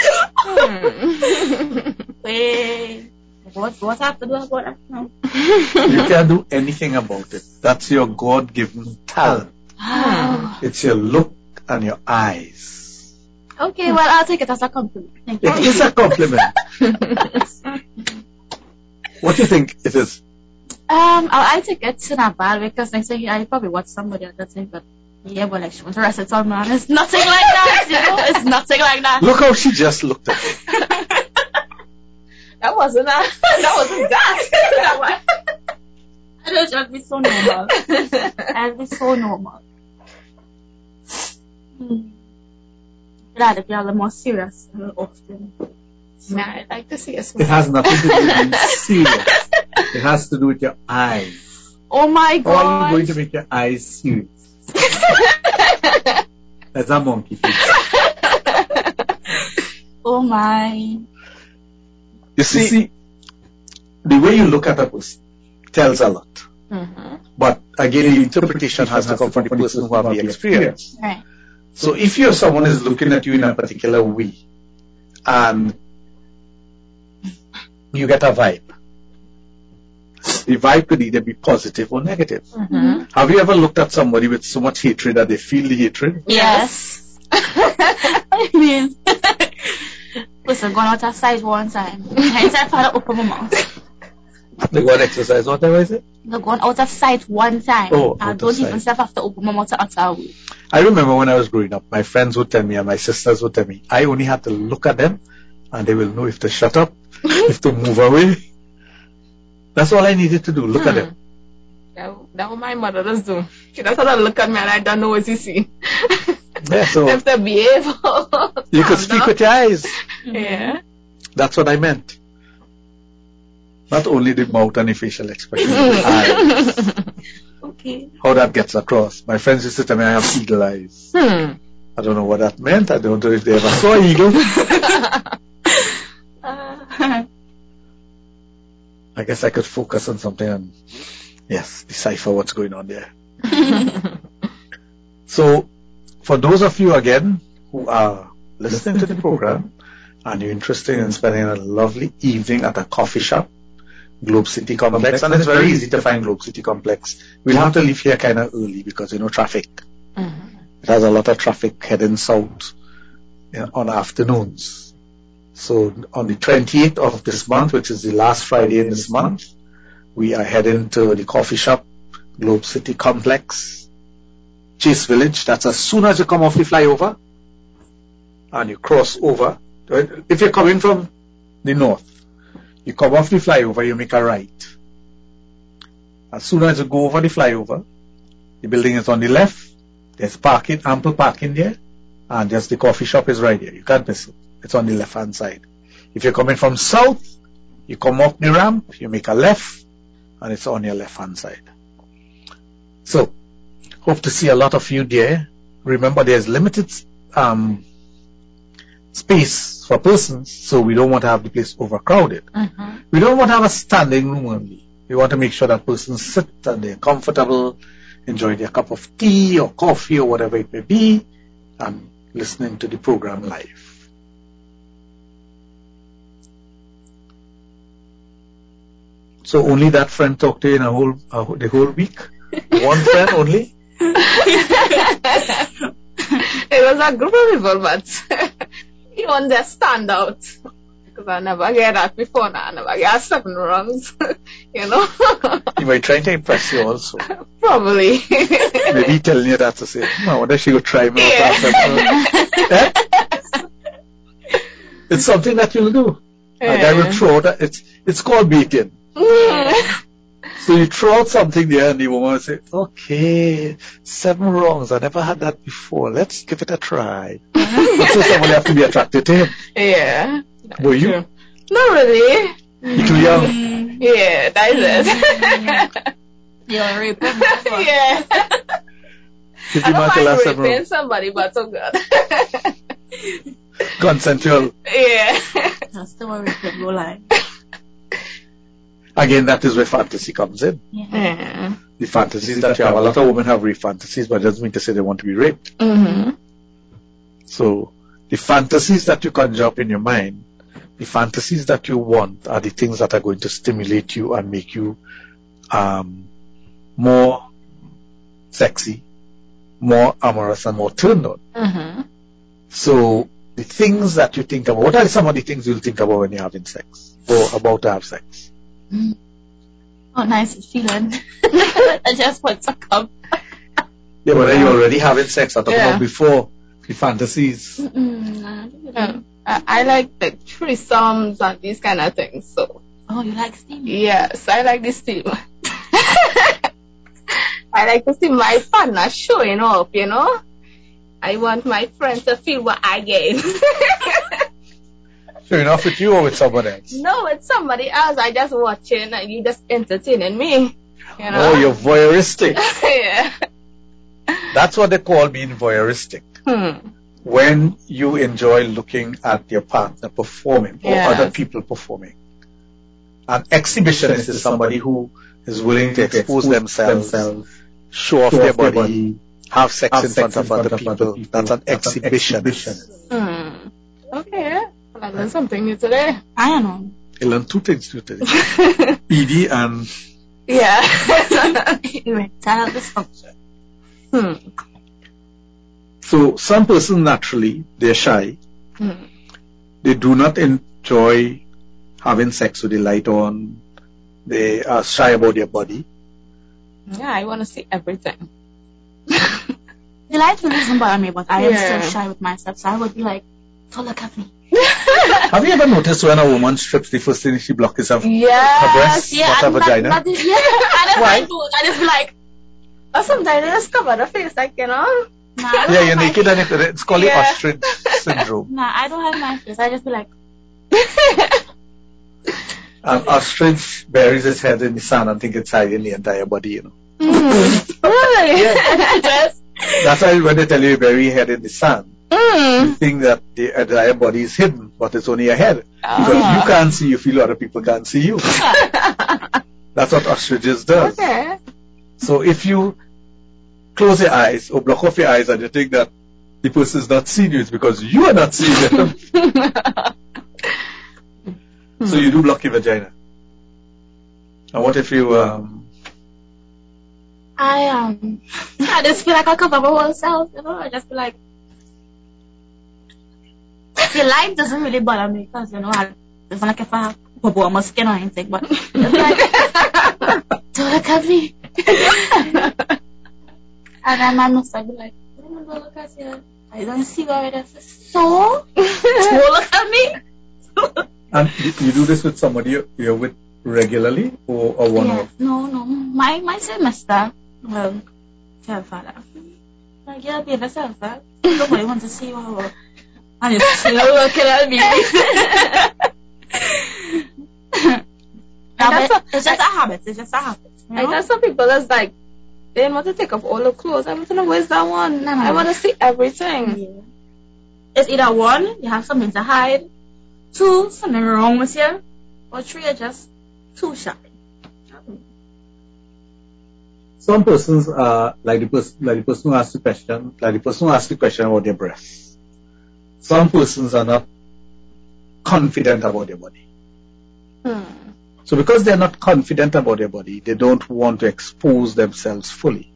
Wait, what have to do about that now? You can't do anything about it. That's your God-given talent. It's your look and your eyes. Okay, well, I'll take it as a compliment. Thank you. It is a compliment. What do you think it is? I think it's not bad because next thing I probably watch somebody at that time, but yeah, but like she wants to arrest it on man. It's nothing like that, you know? It's nothing like that. Look how she just looked at it. That wasn't that. That one. I don't just be so normal. I'll be so normal. Glad if y'all are more serious often. Nah, I like to see us. It has nothing to do with being serious. It has to do with your eyes. Oh my How are god. you going to make your eyes serious? That's a monkey face. Oh my. You see, the way you look at a person tells a lot. Mm-hmm. But again, the interpretation has to come from the person who have the experience. Right. So if someone is looking at you in a particular way, and you get a vibe, the vibe could either be positive or negative. Mm-hmm. Have you ever looked at somebody with so much hatred that they feel the hatred? Yes. I mean, listen, going out of size one time. I said, Father, open my mouth. They go and exercise, whatever is it? They're going out of sight one time. Oh, I out don't of even sight. have to open my mouth to utter a word. I remember when I was growing up, my friends would tell me and my sisters would tell me, I only had to look at them and they will know if to shut up, if to move away. That's all I needed to do, look at them. That what my mother does do. She does not look at me and I don't know what she see. Yeah, so If they behave. you could speak with your eyes. Yeah. That's what I meant. Not only the mouth and the facial expression, the eyes. Okay. How that gets across. My friends used to tell me I have eagle eyes. I don't know what that meant. I don't know if they ever saw an eagle. I guess I could focus on something and, yes, decipher what's going on there. So, for those of you, again, who are listening to the program and you're interested in spending a lovely evening at a coffee shop, Globe City Complex, and it's very easy to find Globe City Complex. We'll have to leave here kind of early because, traffic. It has a lot of traffic heading south on afternoons. So on the 28th of this month, which is the last Friday in this month, we are heading to the coffee shop, Globe City Complex, Chase Village. That's as soon as you come off the flyover and you cross over. If you're coming from the north, you come off the flyover, you make a right. As soon as you go over the flyover, the building is on the left. There's parking, ample parking there, and just the coffee shop is right there. You can't miss it. It's on the left-hand side. If you're coming from south, you come up the ramp, you make a left, and it's on your left-hand side. So, hope to see a lot of you there. Remember, there's limited space for persons, so we don't want to have the place overcrowded. We don't want to have a standing room only. We want to make sure that persons sit and they're comfortable, enjoy their cup of tea or coffee or whatever it may be, and listening to the program live. So only that friend talked to you in the whole week? One friend only? It was a group of people, but he won't just stand out. Because I never get that before now. I never get 7 wrongs. He might try to impress you also. Probably. Maybe he telling you that to say, I wonder if she would try me out. It's something that you'll do. And I will throw out, it's called baiting. So you throw out something there and the woman will say, okay, 7 wrongs. I never had that before. Let's give it a try. So somebody have to be attracted to him. Yeah. Were you? True. Not really. You're too young. Yeah, that is it. You're raping as well. Yeah. If I you mark the don't last mind 7 raping wrongs. somebody, but so good. Consensual. Yeah. That's the one raping, no lie. Again, that is where fantasy comes in. Yeah. The fantasies that you have. A lot of women have rape fantasies, but it doesn't mean to say they want to be raped. So, the fantasies that you conjure up in your mind, the fantasies that you want are the things that are going to stimulate you and make you more sexy, more amorous, and more turned on. So, the things that you think about, what are some of the things you'll think about when you're having sex or about to have sex? Oh, nice feeling. I just want to come. Yeah, but are you already having sex? I'm talking about before The fantasies. I like the threesomes and these kind of things. So. Oh, you like steam? Yes, I like the steam. I like to see my partner showing up, you know. I want my friends to feel what I get. Showing off with you or with someone else? No, with somebody else. I just watching and you just entertaining me. You know? Oh, you're voyeuristic. Yeah. That's what they call being voyeuristic. When you enjoy looking at your partner performing or other people performing. An exhibitionist is somebody who is willing to expose themselves, show off their body, have sex in front of other people. That's an exhibitionist. Okay. Well, I learned something new today. I know. I learned two things today. PD and... Yeah. Erectile dysfunction. So some persons naturally, they're shy. They do not enjoy having sex with the light on. They are shy about their body. Yeah, I want to see everything. The light really doesn't bother me, but I am so shy with myself, so I would be like, so look at me. Have you ever noticed when a woman strips, the first thing she blocks is her breast, not her vagina? I just be like, or sometimes I just cover the face, like, you know. Nah, You're naked and it's called the ostrich syndrome. Nah, I don't have my face. I just be like, An ostrich buries its head in the sand and think it's hiding the entire body, you know. Really? Yeah. That's why when they tell you bury your head in the sand, you think that the entire body is hidden, but it's only your head. Because you can't see, you feel other people can't see you. That's what ostriches does. Okay. So if you close your eyes or block off your eyes and you think that the person is not seeing you, it's because you are not seeing them. So you do block your vagina. And what if you I just feel like I cover my whole self, you know. I just feel like the light doesn't really bother me because, you know, it's not like if I have bubble on my skin or anything, but it's like, don't look at me. And then my must be like, don't look at you. I don't see where it is. So? Don't look at me. And you do this with somebody you're with regularly or one-off? No. My semester, well, tell father. Like, yeah, be yourself, huh? Nobody wants to see you. And you're still looking at me. It's just a habit. You know? I know some people that's like, they want to take off all the clothes. I want to know where's that one. No. I want to see everything. Yeah. It's either one, you have something to hide. Two, something wrong with you. Or three, you're just too shy. Some persons are like the person who asked the question, about their breasts. Some persons are not confident about their body. So because they're not confident about their body, they don't want to expose themselves fully.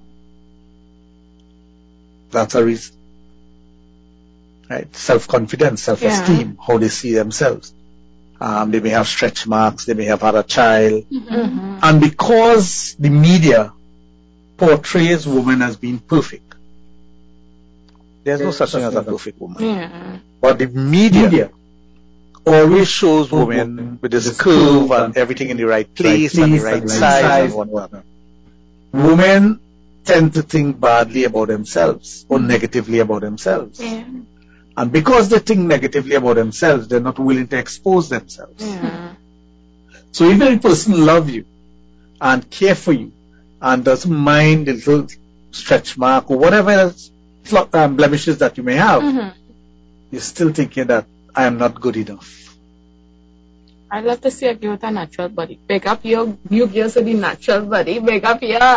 That's a reason. Right? Self-confidence, self-esteem, how they see themselves. They may have stretch marks, they may have had a child. And because the media portrays women as being perfect, there's no such thing as a perfect woman. But the media always shows women with this curve and everything in the right place and the right size and whatnot. Women tend to think badly about themselves or negatively about themselves. And because they think negatively about themselves, they're not willing to expose themselves. So even if a person loves you and care for you and doesn't mind the little stretch mark or whatever else blemishes that you may have, you're still thinking that I am not good enough. I love to see a girl with a natural body. Big up you girls with the natural body. Big up you.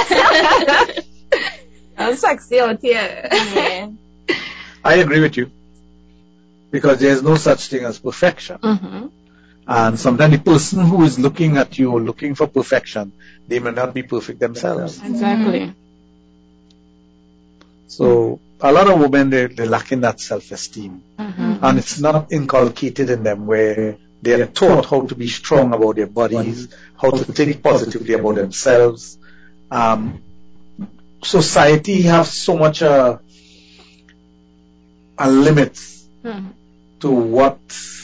I'm sexy out here. Yeah. I agree with you. Because there is no such thing as perfection. And sometimes the person who is looking at you or looking for perfection, they may not be perfect themselves. Exactly. So a lot of women, they're lacking that self-esteem. And it's not inculcated in them where they are taught how to be strong about their bodies, how to think positively about themselves. Society has so much and limits Mhm. to what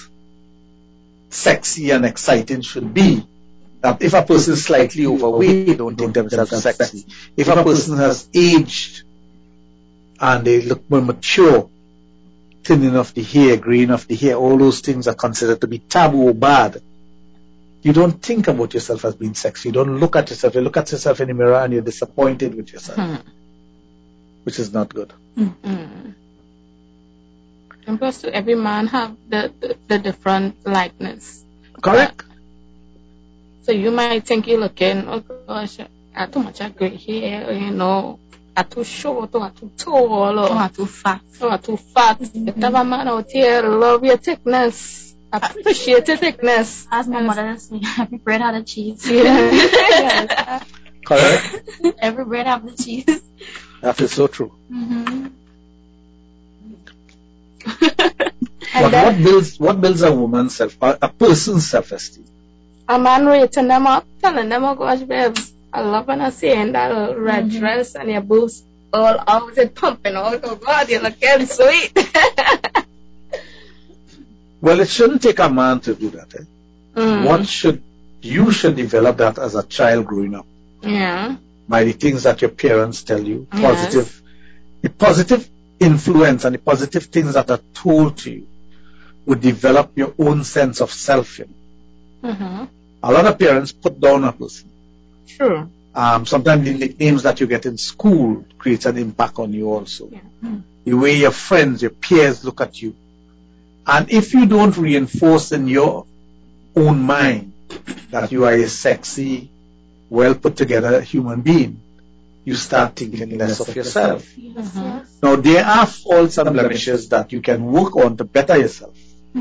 sexy and exciting should be. That if a person is slightly overweight, they don't take themselves sexy. If a person has aged and they look more mature, thinning of the hair, graying of the hair, all those things are considered to be taboo or bad. You don't think about yourself as being sexy. You don't look at yourself. You look at yourself in the mirror and you're disappointed with yourself, which is not good. Mm. And plus, to every man have the different likeness. Correct? So you might think you're looking, oh gosh, I have too much gray hair, you know, I'm too short, or I'm too tall, or I'm too fat. or I'm too fat. If have a man out here, love your thickness, appreciate your thickness. As my mother used to say, every bread had a cheese. Yeah. Correct? Every bread have the cheese. That is so true. Mm-hmm. What builds a woman's a person's self-esteem? A man rating them up, telling them, oh gosh, babes, I love when I see in that little red dress and your boobs all out and pumping out. Oh God, you're looking sweet. Well, it shouldn't take a man to do that. You should develop that as a child growing up. Yeah. By the things that your parents tell you, Yes. the positive influence and the positive things that are told to you would develop your own sense of self. Mm-hmm. A lot of parents put down a person. True. Sometimes the nicknames that you get in school creates an impact on you also. Yeah. The way your friends, your peers look at you. And if you don't reinforce in your own mind that you are a sexy, well put together human being, you start thinking less of yourself. Mm-hmm. Now, there are faults and blemishes that you can work on to better yourself.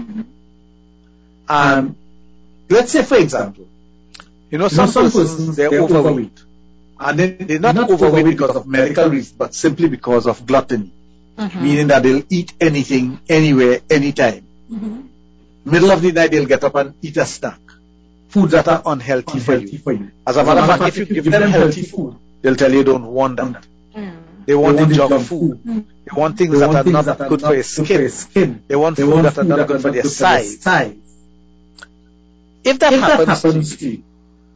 And let's say, for example, some persons, they're overweight. And they're not overweight because of medical reasons, but simply because of gluttony. Meaning that they'll eat anything, anywhere, anytime. Middle of the night, they'll get up and eat a snack. Foods that are unhealthy for you. As a matter of fact, if you give them healthy food, they'll tell you don't want that. They want the junk food. They want things that are not good for your skin. They want food that are not good for their size. If that happens to you,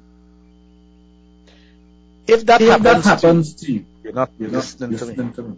if that happens to you, you're not listening to me.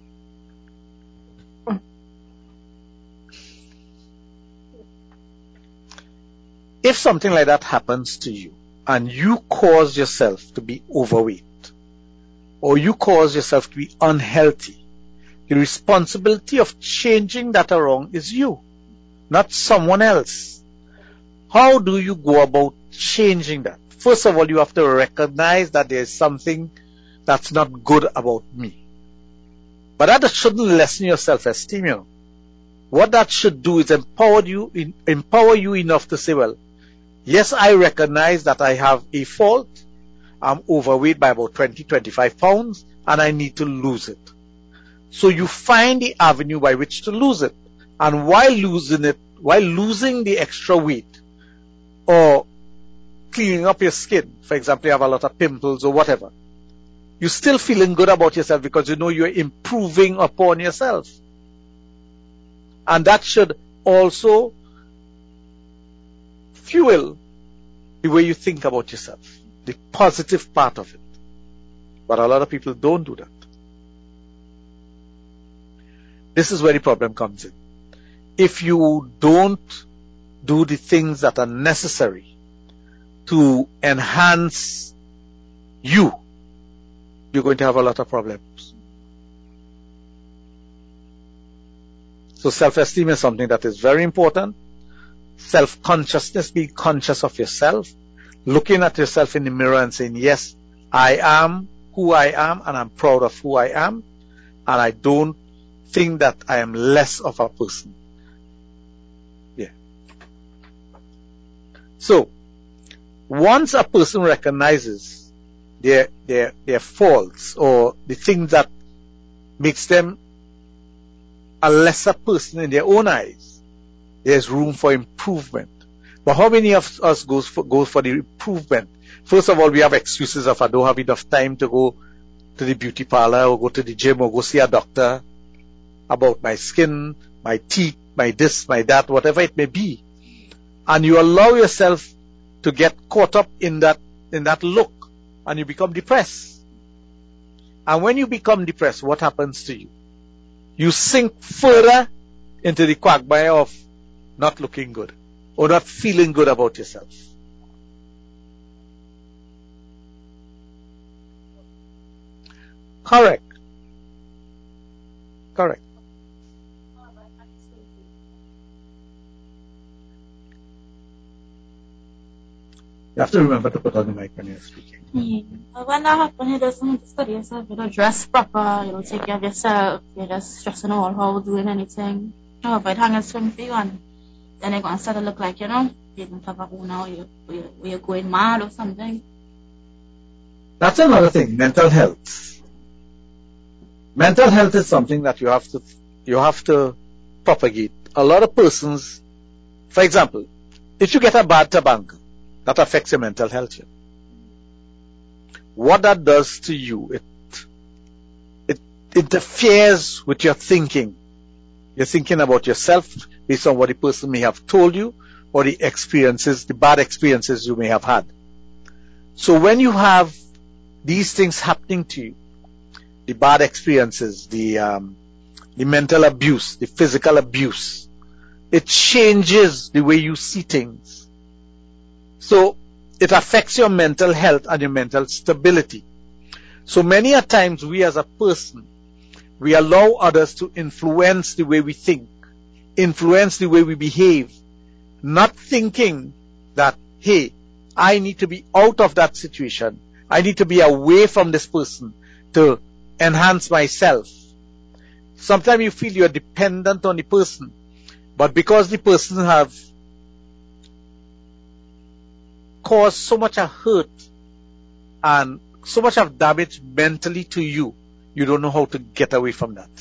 If something like that happens to you and you cause yourself to be overweight or you cause yourself to be unhealthy, the responsibility of changing that around is you, not someone else. How do you go about changing that? First of all, you have to recognize that there is something that's not good about me. But that shouldn't lessen your self-esteem. What that should do is empower you enough to say, well, yes, I recognize that I have a fault. I'm overweight by about 20-25 pounds and I need to lose it. So you find the avenue by which to lose it. And while losing the extra weight or cleaning up your skin, for example, you have a lot of pimples or whatever, you're still feeling good about yourself because you know you're improving upon yourself. And that should also fuel the way you think about yourself, the positive part of it. But a lot of people don't do that. This is where the problem comes in. If you don't do the things that are necessary to enhance you, you're going to have a lot of problems. So self-esteem is something that is very important. Self-consciousness, being conscious of yourself, looking at yourself in the mirror and saying, yes, I am who I am and I'm proud of who I am and I don't think that I am less of a person. Yeah. So, once a person recognizes their faults or the things that makes them a lesser person in their own eyes, there's room for improvement. But how many of us goes for the improvement? First of all, we have excuses of I don't have enough time to go to the beauty parlor or go to the gym or go see a doctor. about my skin, my teeth, my this, my that, whatever it may be. And you allow yourself to get caught up in that look, and you become depressed. And when you become depressed, what happens to you? You sink further into the quagmire of not looking good or not feeling good about yourself. Correct. You have to remember to put on the mic when you're speaking. When that happens, you just need to study yourself. You don't dress proper. You don't take care of yourself. You're just stressing all how doing anything. Oh, but hang a swing for you, and then you're going to start to look like, you don't have a home now. You're going mad or something. That's another thing, mental health. Mental health is something that you have to propagate. A lot of persons, for example, if you get a bad tobacco, that affects your mental health. What that does to you, it interferes with your thinking. You're thinking about yourself based on what the person may have told you or the bad experiences you may have had. So when you have these things happening to you, the bad experiences, the mental abuse, the physical abuse, it changes the way you see things. So it affects your mental health and your mental stability. So many a times we as a person, we allow others to influence the way we think, influence the way we behave, not thinking that, hey, I need to be out of that situation. I need to be away from this person to enhance myself. Sometimes you feel you're dependent on the person, but because the person have caused so much of hurt and so much of damage mentally to you, you don't know how to get away from that.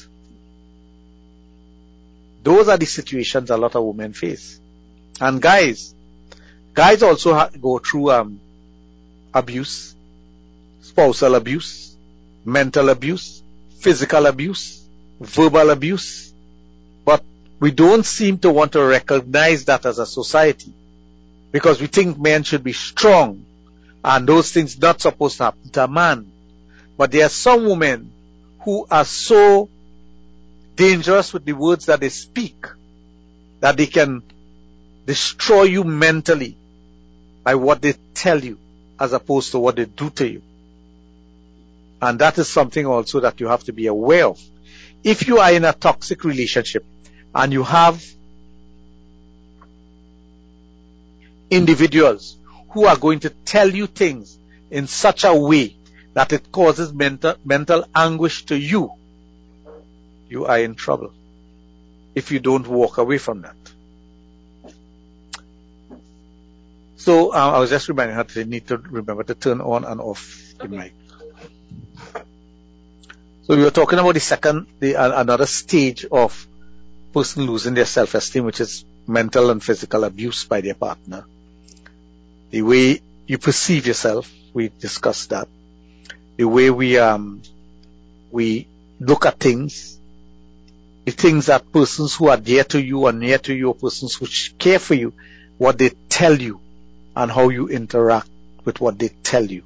Those are the situations a lot of women face. And guys also go through abuse, spousal abuse, mental abuse, physical abuse, verbal abuse. But we don't seem to want to recognize that as a society, because we think men should be strong and those things not supposed to happen to a man. But there are some women who are so dangerous with the words that they speak that they can destroy you mentally by what they tell you as opposed to what they do to you. And that is something also that you have to be aware of. If you are in a toxic relationship and you have individuals who are going to tell you things in such a way that it causes mental anguish to you, you are in trouble if you don't walk away from that. So I was just reminding her that they need to remember to turn on and off the mic. So we were talking about another stage of person losing their self-esteem, which is mental and physical abuse by their partner. The way you perceive yourself, we discussed that. The way we look at things, the things that persons who are dear to you or near to you, or persons who care for you, what they tell you and how you interact with what they tell you.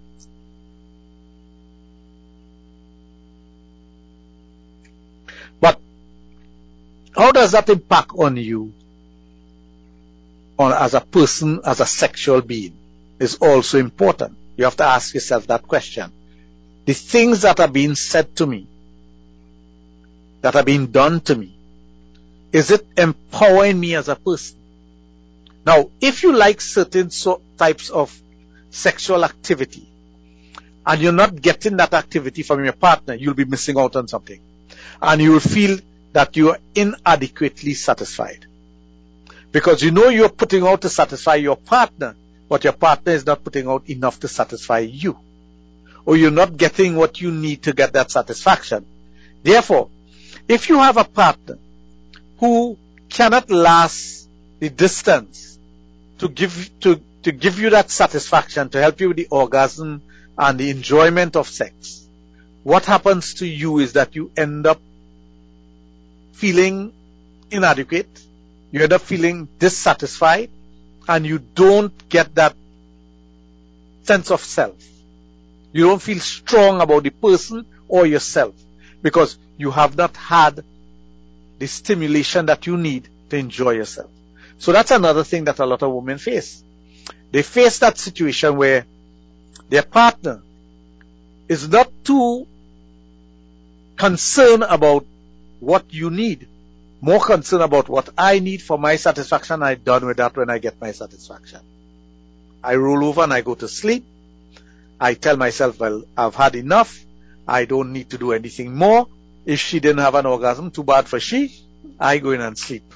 But how does that impact on you as a person, as a sexual being, is also important. You have to ask yourself that question. The things that are being said to me, that are being done to me, is it empowering me as a person? Now, if you like certain types of sexual activity and you're not getting that activity from your partner, you'll be missing out on something. And you will feel that you are inadequately satisfied. Because you're putting out to satisfy your partner, but your partner is not putting out enough to satisfy you. Or you're not getting what you need to get that satisfaction. Therefore, if you have a partner who cannot last the distance to give you that satisfaction, to help you with the orgasm and the enjoyment of sex, what happens to you is that you end up feeling inadequate, you end up feeling dissatisfied, and you don't get that sense of self. You don't feel strong about the person or yourself because you have not had the stimulation that you need to enjoy yourself. So that's another thing that a lot of women face. They face that situation where their partner is not too concerned about what you need, more concerned about what I need for my satisfaction. I'm done with that when I get my satisfaction. I roll over and I go to sleep. I tell myself, well, I've had enough. I don't need to do anything more. If she didn't have an orgasm, too bad for she. I go in and sleep.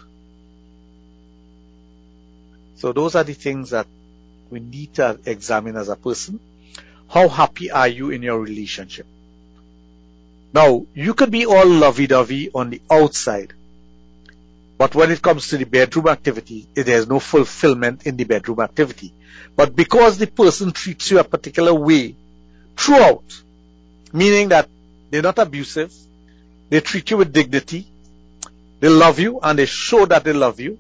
So those are the things that we need to examine as a person. How happy are you in your relationship? Now, you could be all lovey-dovey on the outside, but when it comes to the bedroom activity, there's no fulfillment in the bedroom activity. But because the person treats you a particular way throughout, meaning that they're not abusive, they treat you with dignity, they love you and they show that they love you,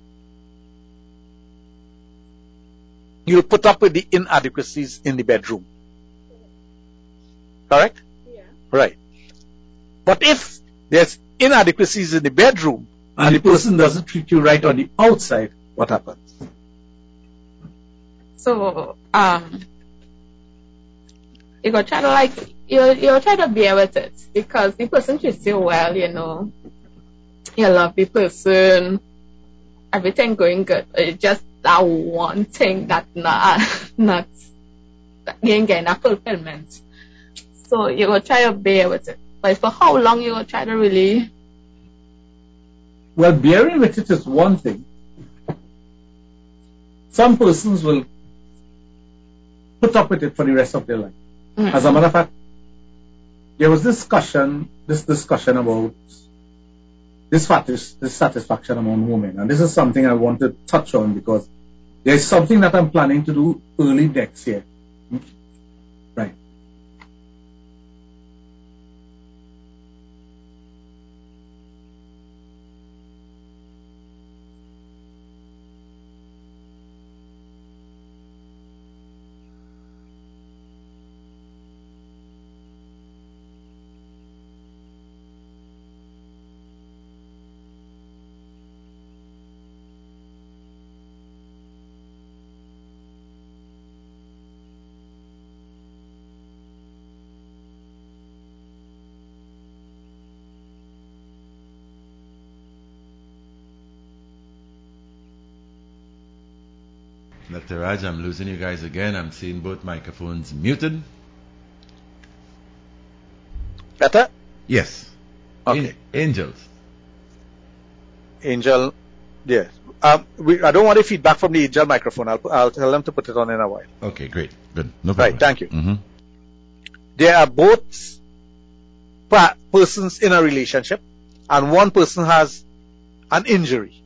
you'll put up with the inadequacies in the bedroom. Correct? Yeah. Right. But if there's inadequacies in the bedroom and the person doesn't treat you right on the outside, what happens? So, you go try to you try to bear with it because the person treats you well, you know. You love the person, everything going good. It's just that one thing that not you ain't getting a fulfillment. So you go try to bear with it. But for how long you go try to really? Well, bearing with it is one thing. Some persons will put up with it for the rest of their life. As a matter of fact, there was this discussion about this satisfaction among women, and this is something I want to touch on because there's something that I'm planning to do early next year. Right. Dr. Raj, I'm losing you guys again. I'm seeing both microphones muted. Better? Yes. Okay. Angels. Angel, yes. I don't want any feedback from the Angel microphone. I'll tell them to put it on in a while. Okay, great. Good. No problem. Right, thank you. Mm-hmm. There are both persons in a relationship, and one person has an injury.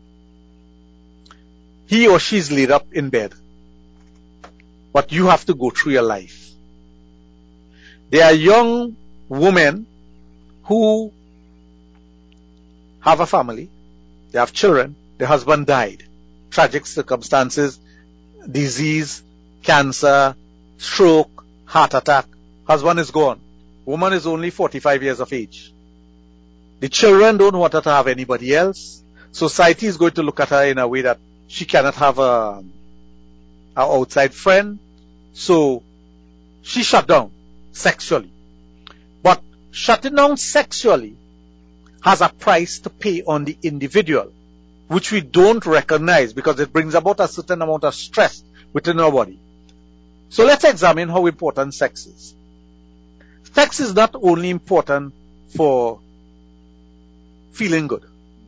He or she is laid up in bed, but you have to go through your life. There are young women who have a family, they have children, their husband died, tragic circumstances, disease, cancer, stroke, heart attack, husband is gone, woman is only 45 years of age. The children don't want her to have anybody else. Society is going to look at her in a way that she cannot have an outside friend. So she shut down sexually. But shutting down sexually has a price to pay on the individual, which we don't recognize because it brings about a certain amount of stress within our body. So let's examine how important sex is. Sex is not only important for feeling good.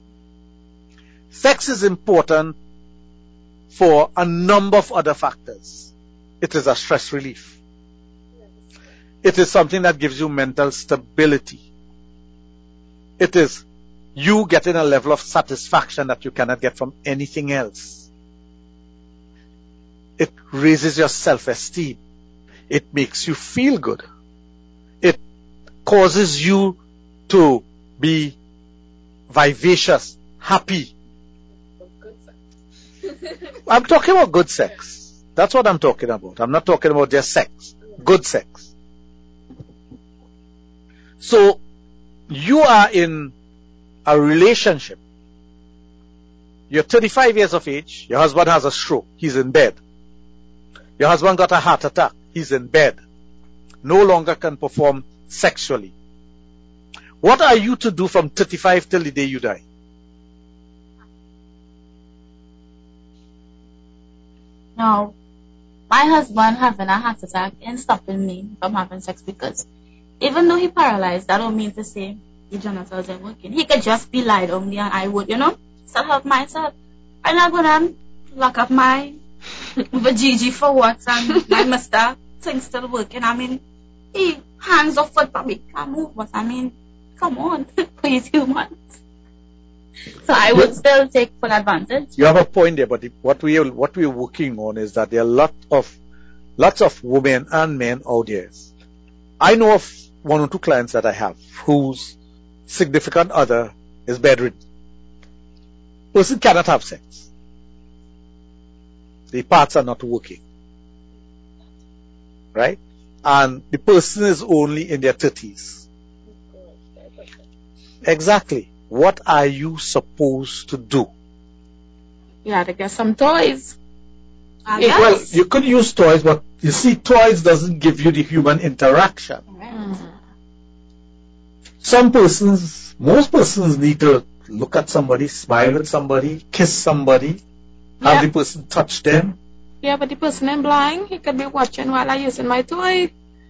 Sex is important for a number of other factors. It is a stress relief. It is something that gives you mental stability. It is you getting a level of satisfaction that you cannot get from anything else. It raises your self-esteem. It makes you feel good. It causes you to be vivacious, happy. I'm talking about good sex. That's what I'm talking about. I'm not talking about just sex. Good sex. So, you are in a relationship. You're 35 years of age. Your husband has a stroke. He's in bed. Your husband got a heart attack. He's in bed. No longer can perform sexually. What are you to do from 35 till the day you die? Now, my husband having a heart attack and stopping me from having sex, because even though he paralyzed, that don't mean to say the genitals are working. He could just be lied on me and I would, still help myself. I'm not gonna lock up my vajiji for what and my Mr. thing's still working. I mean, he hands or foot probably can't move, but I mean, come on, he's human. So I would still take full advantage. You have a point there, but what we're working on is that there are lots of women and men out there. I know of 1 or 2 clients that I have whose significant other is bedridden. Person cannot have sex. The parts are not working. Right? And the person is only in their 30s. Exactly. What are you supposed to do? You had to get some toys. Well, you could use toys, but you see, toys doesn't give you the human interaction. Most persons need to look at somebody, smile at somebody, kiss somebody, have the person touch them. Yeah, but the person in blind, he could be watching while I'm using my toy.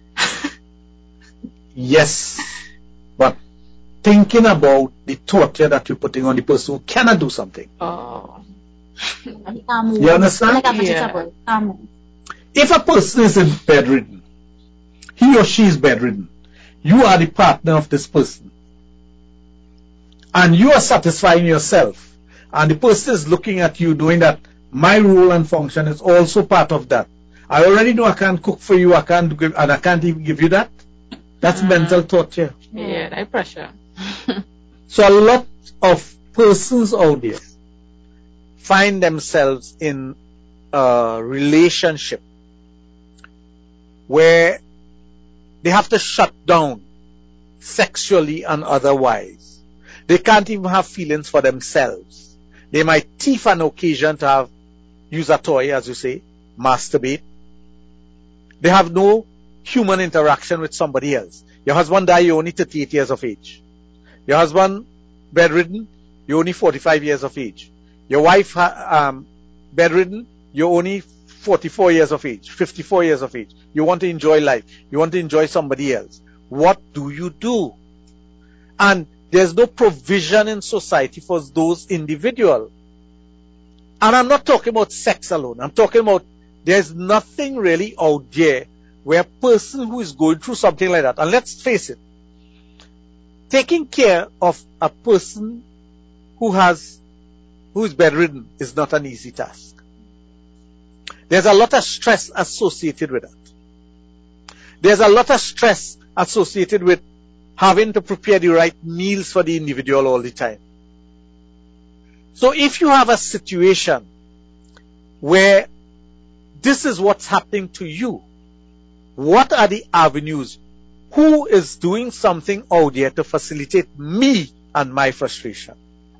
Yes, but thinking about the torture that you're putting on the person who cannot do something. Oh. You understand? Yeah. If a person is bedridden, he or she is bedridden, you are the partner of this person, and you are satisfying yourself, and the person is looking at you doing that. My role and function is also part of that. I already know I can't cook for you, I can't even give you that. That's mental torture. Yeah, that pressure. So a lot of persons out there Find themselves in a relationship where they have to shut down sexually and otherwise. They can't even have feelings for themselves. They might thief an occasion to use a toy, as you say, masturbate. They have no human interaction with somebody else. Your husband died, you're only 38 years of age. Your husband bedridden, you're only 45 years of age. Your wife bedridden, you're only 44 years of age, 54 years of age. You want to enjoy life. You want to enjoy somebody else. What do you do? And there's no provision in society for those individuals. And I'm not talking about sex alone. I'm talking about there's nothing really out there where a person who is going through something like that, and let's face it, taking care of a person who is bedridden is not an easy task. There's a lot of stress associated with that. There's a lot of stress associated with having to prepare the right meals for the individual all the time. So if you have a situation where this is what's happening to you, what are the avenues? Who is doing something out there to facilitate me and my frustration?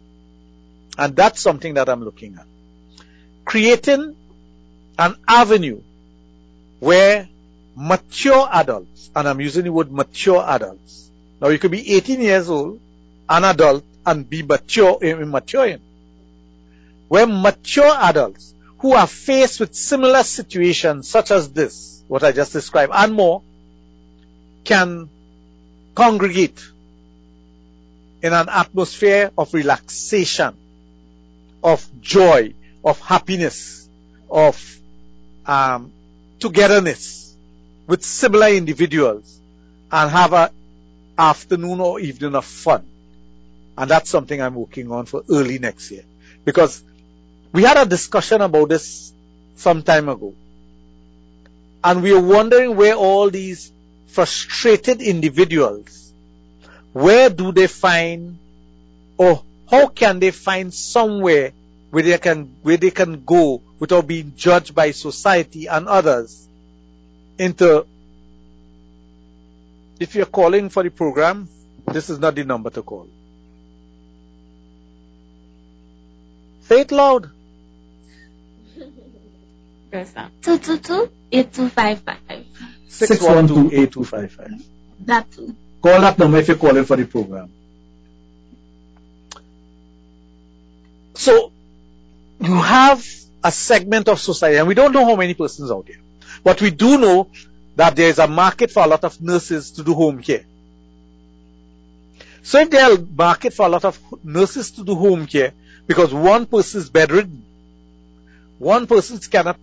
And that's something that I'm looking at. Creating an avenue where mature adults, and I'm using the word mature adults. Now you could be 18 years old, an adult, and be immature. Where mature adults who are faced with similar situations such as this, what I just described, and more, can congregate in an atmosphere of relaxation, of joy, of happiness, of togetherness with similar individuals, and have an afternoon or evening of fun. And that's something I'm working on for early next year. Because we had a discussion about this some time ago. And we are wondering where all these frustrated individuals, where do they find, or how can they find somewhere where they can go without being judged by society and others into, if you're calling for the program, this is not the number to call. Say it loud. 222-8255. 612-8255. That too. Call that number if you're calling for the program. So, you have a segment of society, and we don't know how many persons out there, but we do know that there is a market for a lot of nurses to do home care. So if there is a market for a lot of nurses to do home care, because one person is bedridden, one person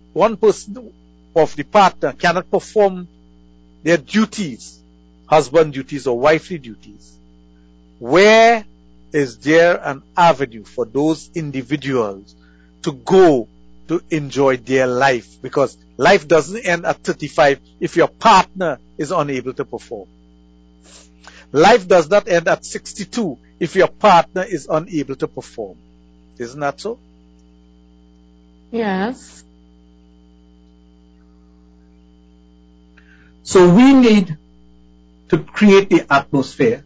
of the partner cannot perform their duties, husband duties or wifely duties, where is there an avenue for those individuals to go to enjoy their life? Because life doesn't end at 35 if your partner is unable to perform. Life does not end at 62 if your partner is unable to perform. Isn't that so? Yes. So we need to create the atmosphere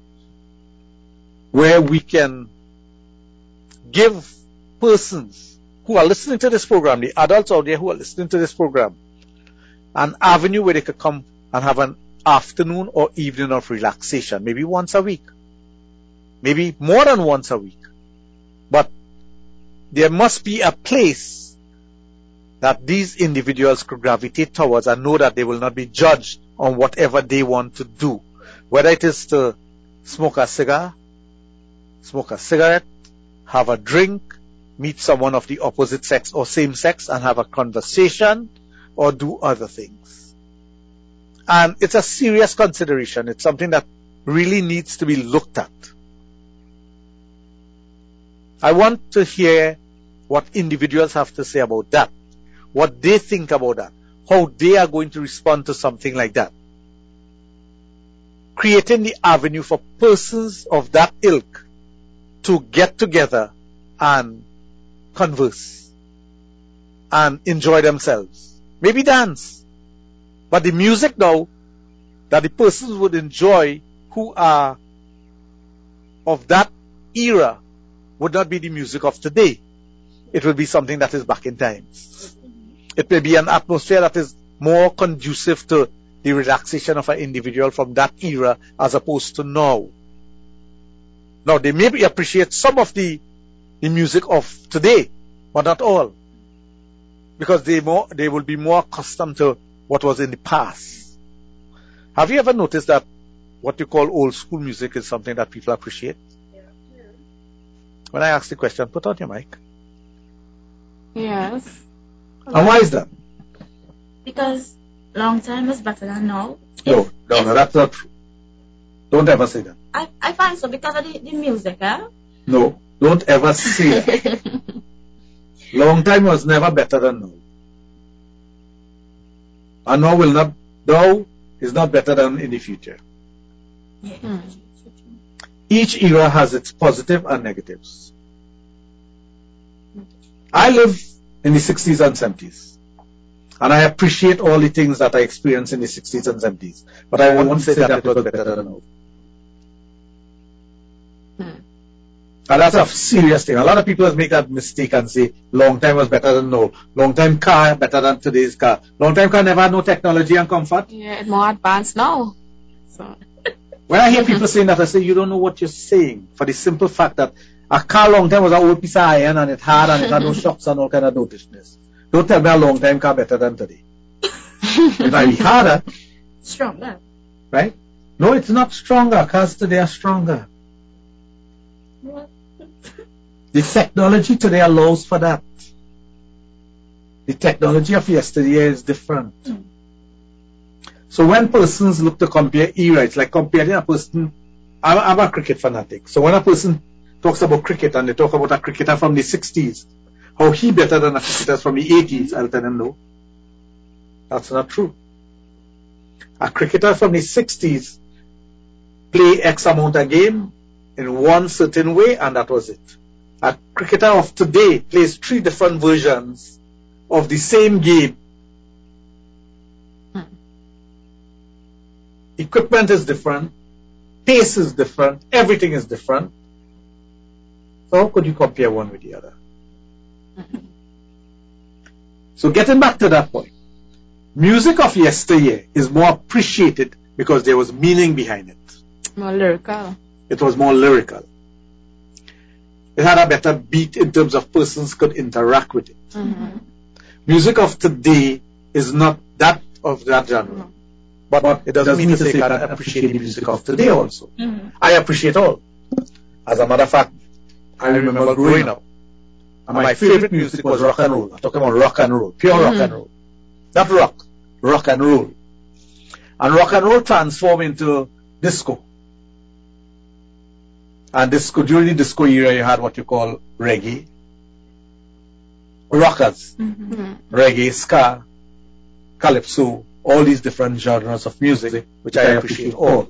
where we can give persons who are listening to this program, the adults out there who are listening to this program, an avenue where they could come and have an afternoon or evening of relaxation, maybe once a week, maybe more than once a week. But there must be a place that these individuals could gravitate towards and know that they will not be judged on whatever they want to do, whether it is to smoke a cigar, smoke a cigarette, have a drink, meet someone of the opposite sex or same sex and have a conversation, or do other things. And it's a serious consideration. It's something that really needs to be looked at. I want to hear what individuals have to say about that, what they think about that, how they are going to respond to something like that. Creating the avenue for persons of that ilk to get together and converse and enjoy themselves. Maybe dance. But the music now that the persons would enjoy who are of that era would not be the music of today. It will be something that is back in time. It may be an atmosphere that is more conducive to the relaxation of an individual from that era as opposed to now. Now, they maybe appreciate some of the music of today, but not all. Because they will be more accustomed to what was in the past. Have you ever noticed that what you call old school music is something that people appreciate? Yeah. When I ask the question, put on your mic. Yes. And why is that? Because long time is better than now. No, that's not true. Don't ever say that. I find so because of the music, eh? No, don't ever say that. Long time was never better than now. And now is not better than in the future. Yeah. Each era has its positive and negatives. I live in the 60s and 70s. And I appreciate all the things that I experienced in the 60s and 70s. But I won't say that it was better than now. And that's a serious thing. A lot of people make that mistake and say, long time was better than now. Long time car better than today's car. Long time car never had no technology and comfort. Yeah, it's more advanced now. So. When I hear people saying that, I say, you don't know what you're saying. For the simple fact that a car long time was an old piece of iron and it hard and it had no shocks and all kind of dotishness. Don't tell me a long time car better than today. It might be harder. Stronger. Right? No, it's not stronger. Cars today are stronger. What? The technology today allows for that. The technology of yesterday is different. So when persons look to compare era, it's like comparing a person. I'm a cricket fanatic. So when a person talks about cricket and they talk about a cricketer from the 60s, how he better than a cricketer from the 80s, I'll tell them no. That's not true. A cricketer from the 60s play X amount a game, in one certain way, and that was it. A cricketer of today plays 3 different versions of the same game. Equipment is different, pace is different, everything is different. So how could you compare one with the other? So getting back to that point, music of yesteryear is more appreciated because there was meaning behind it. More lyrical. It was more lyrical. It had a better beat in terms of persons could interact with it. Mm-hmm. Music of today is not that of that genre. But it doesn't mean to say I can't appreciate the music of today also. Mm-hmm. I appreciate all. As a matter of fact, I remember growing up, and my favorite music was rock and roll. I'm talking about rock and roll, pure rock and roll. Not rock and roll. And rock and roll transformed into disco. And disco, during the disco era, you had what you call reggae, rockers, reggae, ska, calypso, all these different genres of music, which I appreciate all.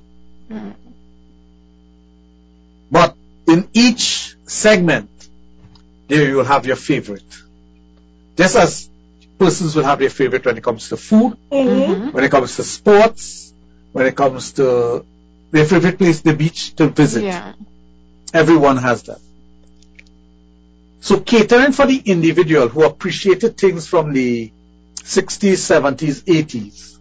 But in each segment, there you will have your favorite. Just as persons will have their favorite when it comes to food, when it comes to sports, when it comes to their favorite place, the beach to visit. Yeah. Everyone has that. So catering for the individual who appreciated things from the 60s, 70s, 80s.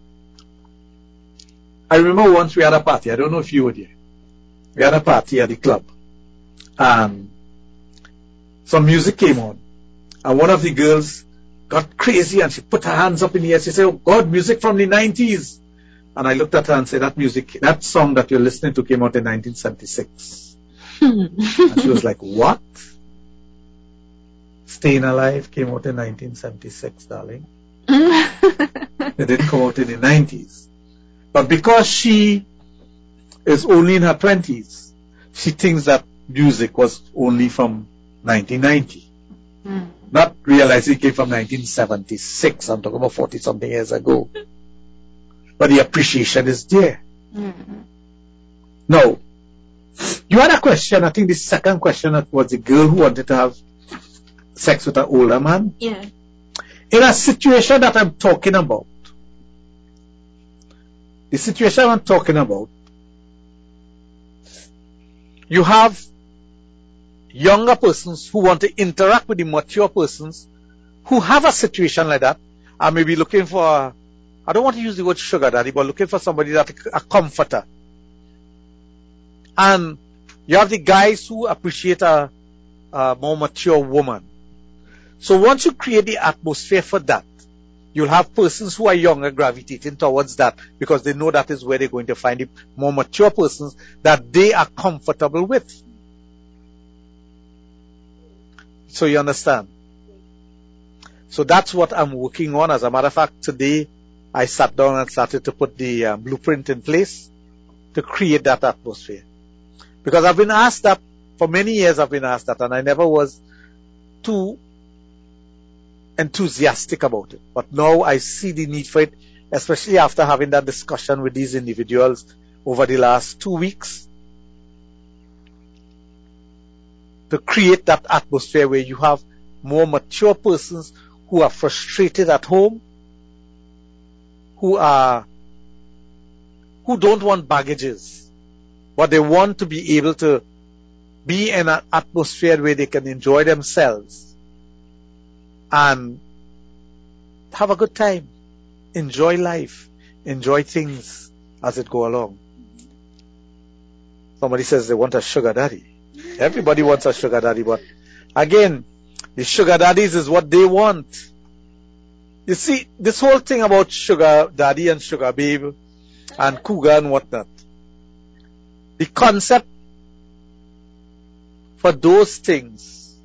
I remember once we had a party. I don't know if you were there. We had a party at the club. And some music came on. And one of the girls got crazy and she put her hands up in the air. She said, "Oh God, music from the 90s. And I looked at her and said, that song that you're listening to came out in 1976. And she was like, "What? Staying Alive came out in 1976, darling. It didn't come out in the 90s. But because she is only in her 20s, she thinks that music was only from 1990. Not realizing it came from 1976. I'm talking about 40-something years ago. But the appreciation is there. Now, you had a question. I think the second question was the girl who wanted to have sex with an older man. Yeah. In a situation that I'm talking about, the situation I'm talking about, you have younger persons who want to interact with the mature persons who have a situation like that and maybe looking for, I don't want to use the word sugar daddy, but looking for somebody that a comforter. And you have the guys who appreciate a more mature woman. So once you create the atmosphere for that, you'll have persons who are younger gravitating towards that because they know that is where they're going to find the more mature persons that they are comfortable with. So you understand? So that's what I'm working on. As a matter of fact, today I sat down and started to put the blueprint in place to create that atmosphere. Because I've been asked that, for many years I've been asked that, and I never was too enthusiastic about it. But now I see the need for it, especially after having that discussion with these individuals over the last 2 weeks, to create that atmosphere where you have more mature persons who are frustrated at home, who don't want baggages, but they want to be able to be in an atmosphere where they can enjoy themselves and have a good time, enjoy life, enjoy things as it go along. Somebody says they want a sugar daddy. Everybody wants a sugar daddy, but again, the sugar daddies is what they want. You see, this whole thing about sugar daddy and sugar babe and cougar and whatnot, the concept for those things,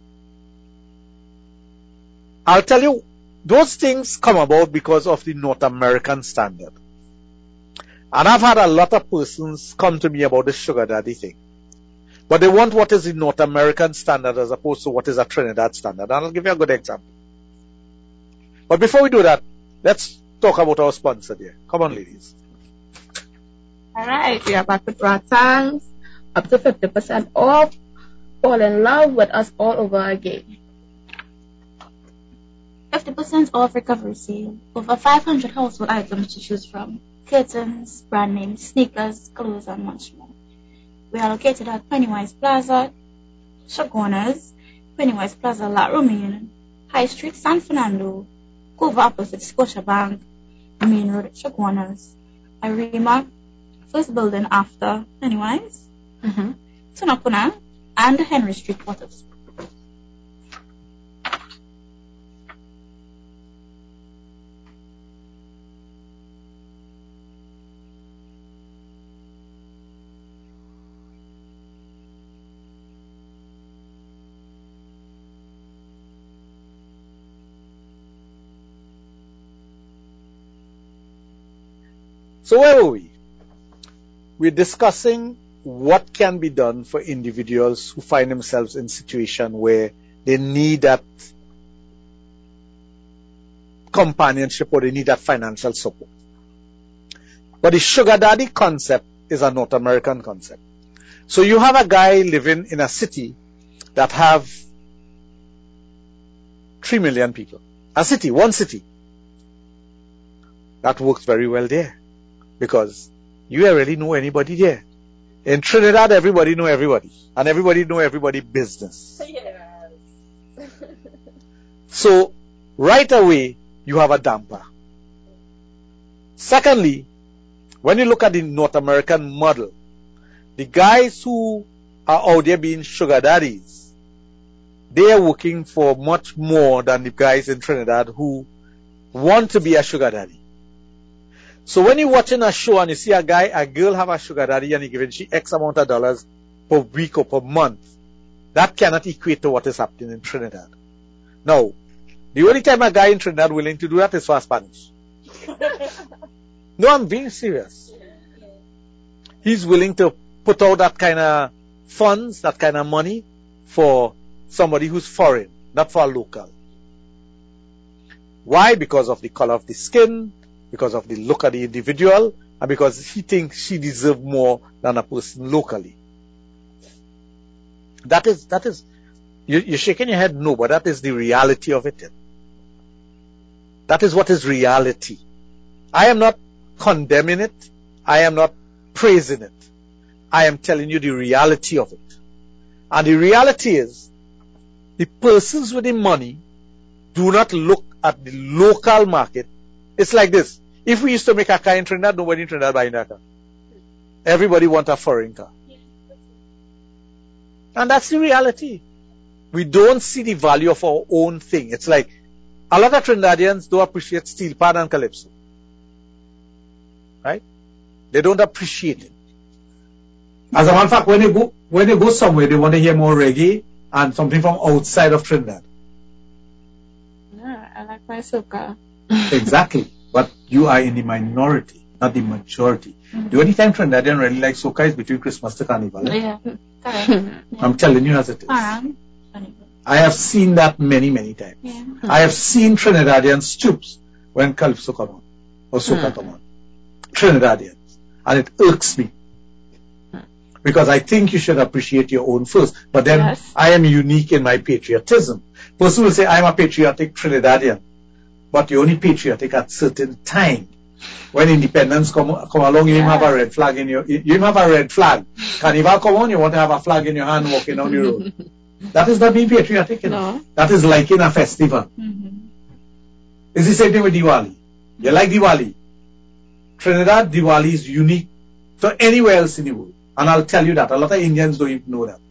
I'll tell you, those things come about because of the North American standard. And I've had a lot of persons come to me about the sugar daddy thing. But they want what is the North American standard as opposed to what is a Trinidad standard. And I'll give you a good example. But before we do that, let's talk about our sponsor here. Come on, ladies. Alright, we are back with Ratangs. up to 50% off. Fall in love with us all over again. 50% off recovery sale. Over 500 household items to choose from. Curtains, brand name, sneakers, clothes, and much more. We are located at Pennywise Plaza, Chaguanas, Pennywise Plaza, La Romaine, High Street, San Fernando, Cova opposite Scotiabank, Main Road, Chaguanas, Irema, first building after Pennywise, Tunapuna, and Henry Street, Waters. So where were we? We're discussing what can be done for individuals who find themselves in a situation where they need that companionship or they need that financial support. But the sugar daddy concept is a North American concept. So you have a guy living in a city that have 3 million people. A city, one city. That works very well there. Because you don't really know anybody there. In Trinidad, everybody know everybody. And everybody know everybody business. Yes. So, right away, you have a damper. Secondly, when you look at the North American model, the guys who are out there being sugar daddies, they are working for much more than the guys in Trinidad who want to be a sugar daddy. So when you're watching a show and you see a girl have a sugar daddy and he giving she X amount of dollars per week or per month, that cannot equate to what is happening in Trinidad. Now, the only time a guy in Trinidad willing to do that is for Spanish. No, I'm being serious. He's willing to put out that kind of funds, that kind of money for somebody who's foreign, not for a local. Why? Because of the color of the skin, because of the look of the individual, and because he thinks she deserves more than a person locally. That is, you're shaking your head, no, but that is the reality of it. That is what is reality. I am not condemning it. I am not praising it. I am telling you the reality of it. And the reality is, the persons with the money do not look at the local market. It's like this. If we used to make a car in Trinidad, nobody in Trinidad buying that car. Everybody want a foreign car. And that's the reality. We don't see the value of our own thing. It's like a lot of Trinidadians don't appreciate steel pan and calypso. Right? They don't appreciate it. As a matter of fact, when they go somewhere, they want to hear more reggae and something from outside of Trinidad. Yeah, I like my soca. Exactly. But you are in the minority, not the majority. The only time Trinidadian really like soca is between Christmas to Carnival. Yeah, correct. I'm telling you as it is. I have seen that many, many times. Yeah. I have seen Trinidadian stoops when calypso come on or soca come on. Trinidadians. And it irks me. Because I think you should appreciate your own first. But then Yes. I am unique in my patriotism. Person will say, I'm a patriotic Trinidadian. But you're only patriotic at certain time. When independence come along, you have a red flag in your, you have a red flag. Carnival come on, you want to have a flag in your hand walking down the road. That is not being patriotic, you know. No. That is liking a festival. It's the same thing with Diwali. You like Diwali. Trinidad Diwali is unique to anywhere else in the world. And I'll tell you that. A lot of Indians don't even know that.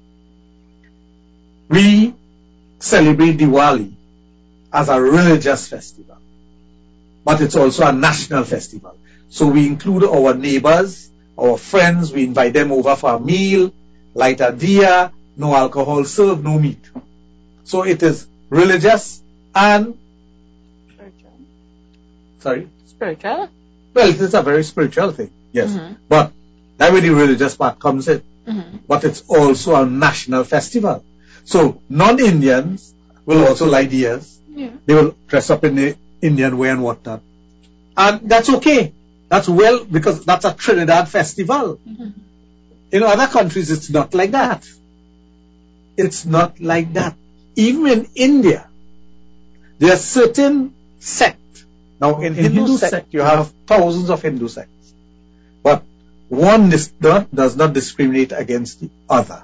We celebrate Diwali as a religious festival. But it's also a national festival. So we include our neighbors, our friends, we invite them over for a meal, light a diya, no alcohol served, no meat. So it is religious and Spiritual. sorry? Spiritual? Well, it is a very spiritual thing, yes. But that way the religious part comes in. But it's also a national festival. So non-Indians will also light diyas. Yeah. They will dress up in the Indian way and whatnot. And that's okay. That's well, because that's a Trinidad festival. In other countries, it's not like that. It's not like that. Even in India, there are certain sects. Now, in Hindu sect, you have thousands of Hindu sects. But one does not discriminate against the other.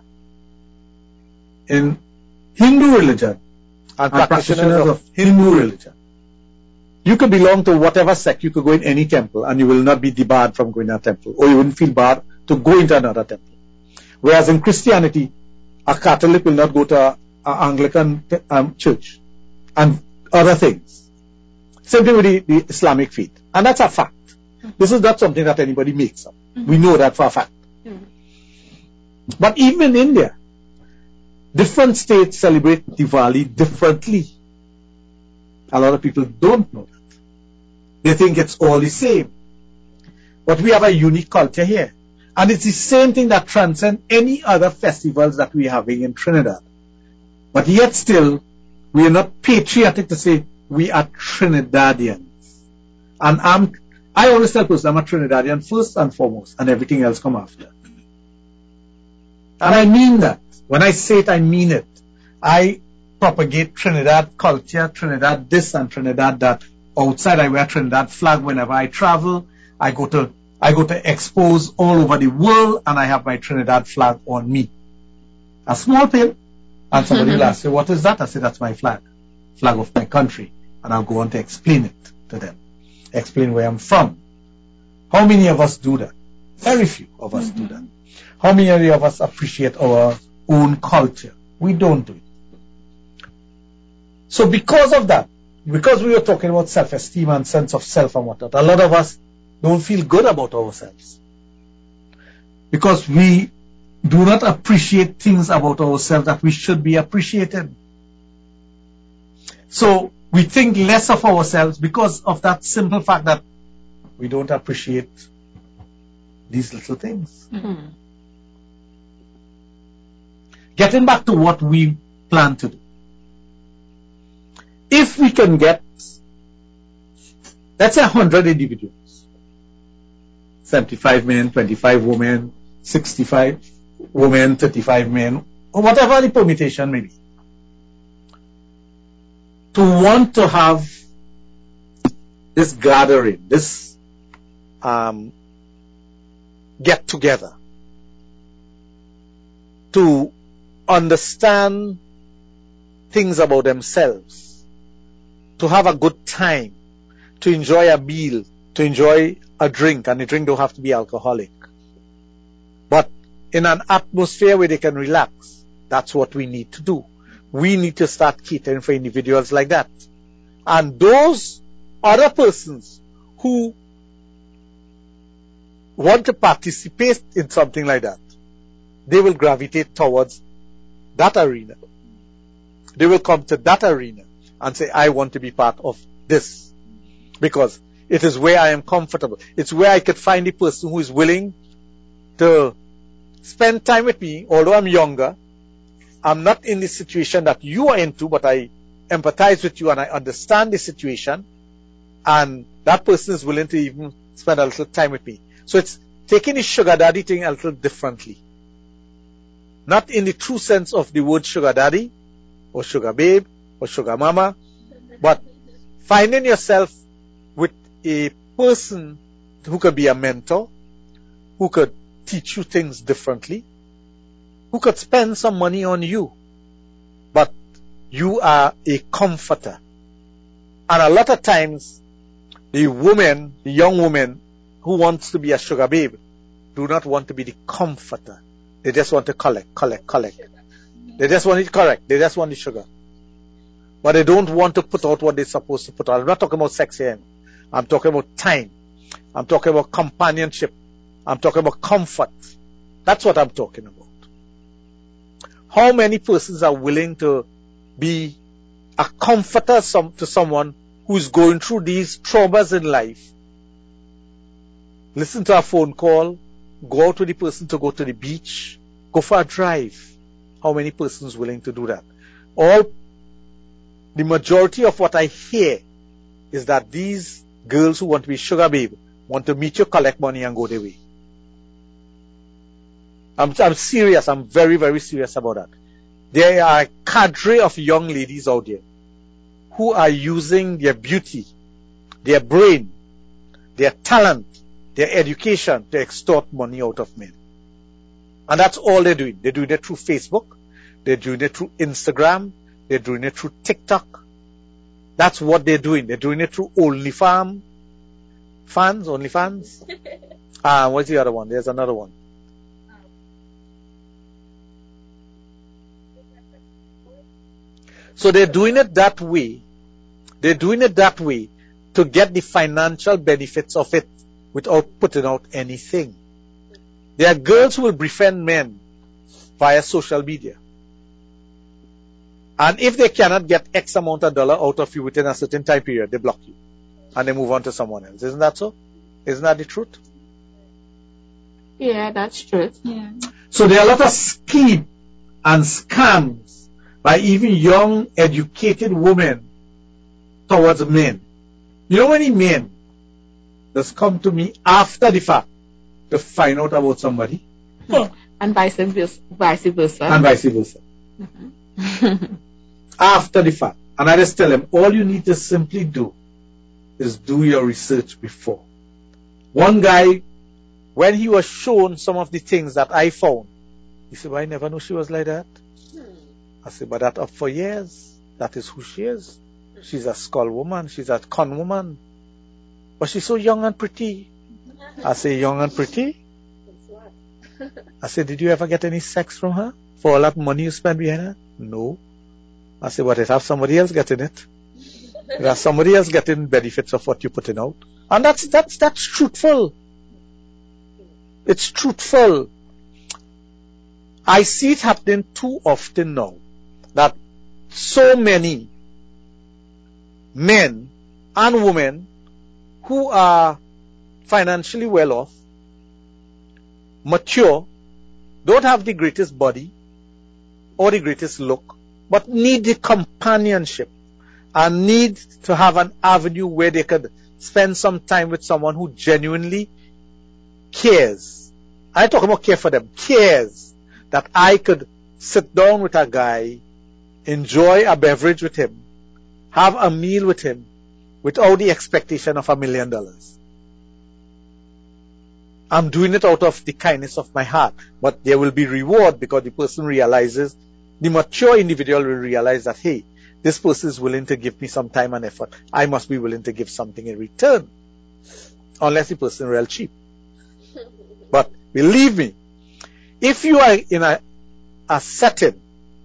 In Hindu religion and practitioners of Hindu religion, you could belong to whatever sect, you could go in any temple and you will not be debarred from going to a temple, or you wouldn't feel barred to go into another temple. Whereas in Christianity, a Catholic will not go to an Anglican church and other things. Same thing with the Islamic faith. And that's a fact. This is not something that anybody makes up. We know that for a fact. But even in India, different states celebrate Diwali differently. A lot of people don't know that. They think it's all the same. But we have a unique culture here. And it's the same thing that transcends any other festivals that we're having in Trinidad. But yet still, we are not patriotic to say we are Trinidadians. And I always tell people I'm a Trinidadian first and foremost, and everything else come after. And I mean that. When I say it, I mean it. I propagate Trinidad culture, Trinidad this and Trinidad that. Outside, I wear Trinidad flag whenever I travel. I go to expos all over the world, and I have my Trinidad flag on me. A small pin, and somebody will ask you, what is that? I say, that's my flag of my country. And I'll go on to explain it to them, explain where I'm from. How many of us do that? Very few of us do that. How many of us appreciate our own culture? We don't do it. So because of that, because we were talking about self-esteem and sense of self and whatnot, a lot of us don't feel good about ourselves. Because we do not appreciate things about ourselves that we should be appreciated. So we think less of ourselves because of that simple fact that we don't appreciate these little things. Getting back to what we plan to do. If we can get, let's say 100 individuals, 75 men, 25 women, 65 women, 35 men, or whatever the permutation may be, to want to have this gathering, this get together, to understand things about themselves, to have a good time, to enjoy a meal, to enjoy a drink, and the drink don't have to be alcoholic, but in an atmosphere where they can relax. That's what we need to do. We need to start catering for individuals like that. And those other persons who want to participate in something like that, they will gravitate towards that arena. They will come to that arena and say, I want to be part of this, because it is where I am comfortable. It's where I could find a person who is willing to spend time with me. Although I'm younger, I'm not in the situation that you are into, but I empathize with you and I understand the situation, and that person is willing to even spend a little time with me. So it's taking the sugar daddy thing a little differently. Not in the true sense of the word sugar daddy, or sugar babe, or sugar mama, but finding yourself with a person who could be a mentor, who could teach you things differently, who could spend some money on you, but you are a comforter. And a lot of times, the young woman who wants to be a sugar babe, do not want to be the comforter. They just want to collect. They just want it correct. They just want the sugar. But they don't want to put out what they're supposed to put out. I'm not talking about sex here. I'm talking about time. I'm talking about companionship. I'm talking about comfort. That's what I'm talking about. How many persons are willing to be a comforter to someone who's going through these traumas in life? Listen to a phone call, go out with the person to go to the beach, go for a drive. How many persons willing to do that? The majority of what I hear is that these girls who want to be sugar babe want to meet you, collect money, and go their way. I'm serious. I'm very, very serious about that. There are a cadre of young ladies out there who are using their beauty, their brain, their talent, their education to extort money out of men. And that's all they're doing. They're doing it through Facebook. They're doing it through Instagram. They're doing it through TikTok. That's what they're doing. They're doing it through OnlyFans. What's the other one? There's another one. So they're doing it that way. They're doing it that way to get the financial benefits of it without putting out anything. There are girls who will befriend men via social media. And if they cannot get X amount of dollar out of you within a certain time period, they block you. And they move on to someone else. Isn't that so? Isn't that the truth? Yeah, that's true. Yeah. So there are a lot of schemes and scams by even young, educated women towards men. You know many men just come to me after the fact to find out about somebody? And vice versa. And vice versa. After the fact. And I just tell them, all you need to simply do is do your research before. One guy, when he was shown some of the things that I found, he said, well, I never knew she was like that. I said, but that up for years. That is who she is. She's a skull woman. She's a con woman. But she's so young and pretty. I say, young and pretty? I said, did you ever get any sex from her? For all that money you spent behind her? No. I said, but it have somebody else getting it. It has somebody else getting benefits of what you're putting out. And that's truthful. It's truthful. I see it happening too often now that so many men and women who are financially well off, mature, don't have the greatest body or the greatest look, but need the companionship and need to have an avenue where they could spend some time with someone who genuinely cares. I talk about care for them, cares that I could sit down with a guy, enjoy a beverage with him, have a meal with him without the expectation of $1 million. I'm doing it out of the kindness of my heart, but there will be reward because the person realizes, the mature individual will realize that, hey, this person is willing to give me some time and effort. I must be willing to give something in return. Unless the person is real cheap. But believe me, if you are in a setting,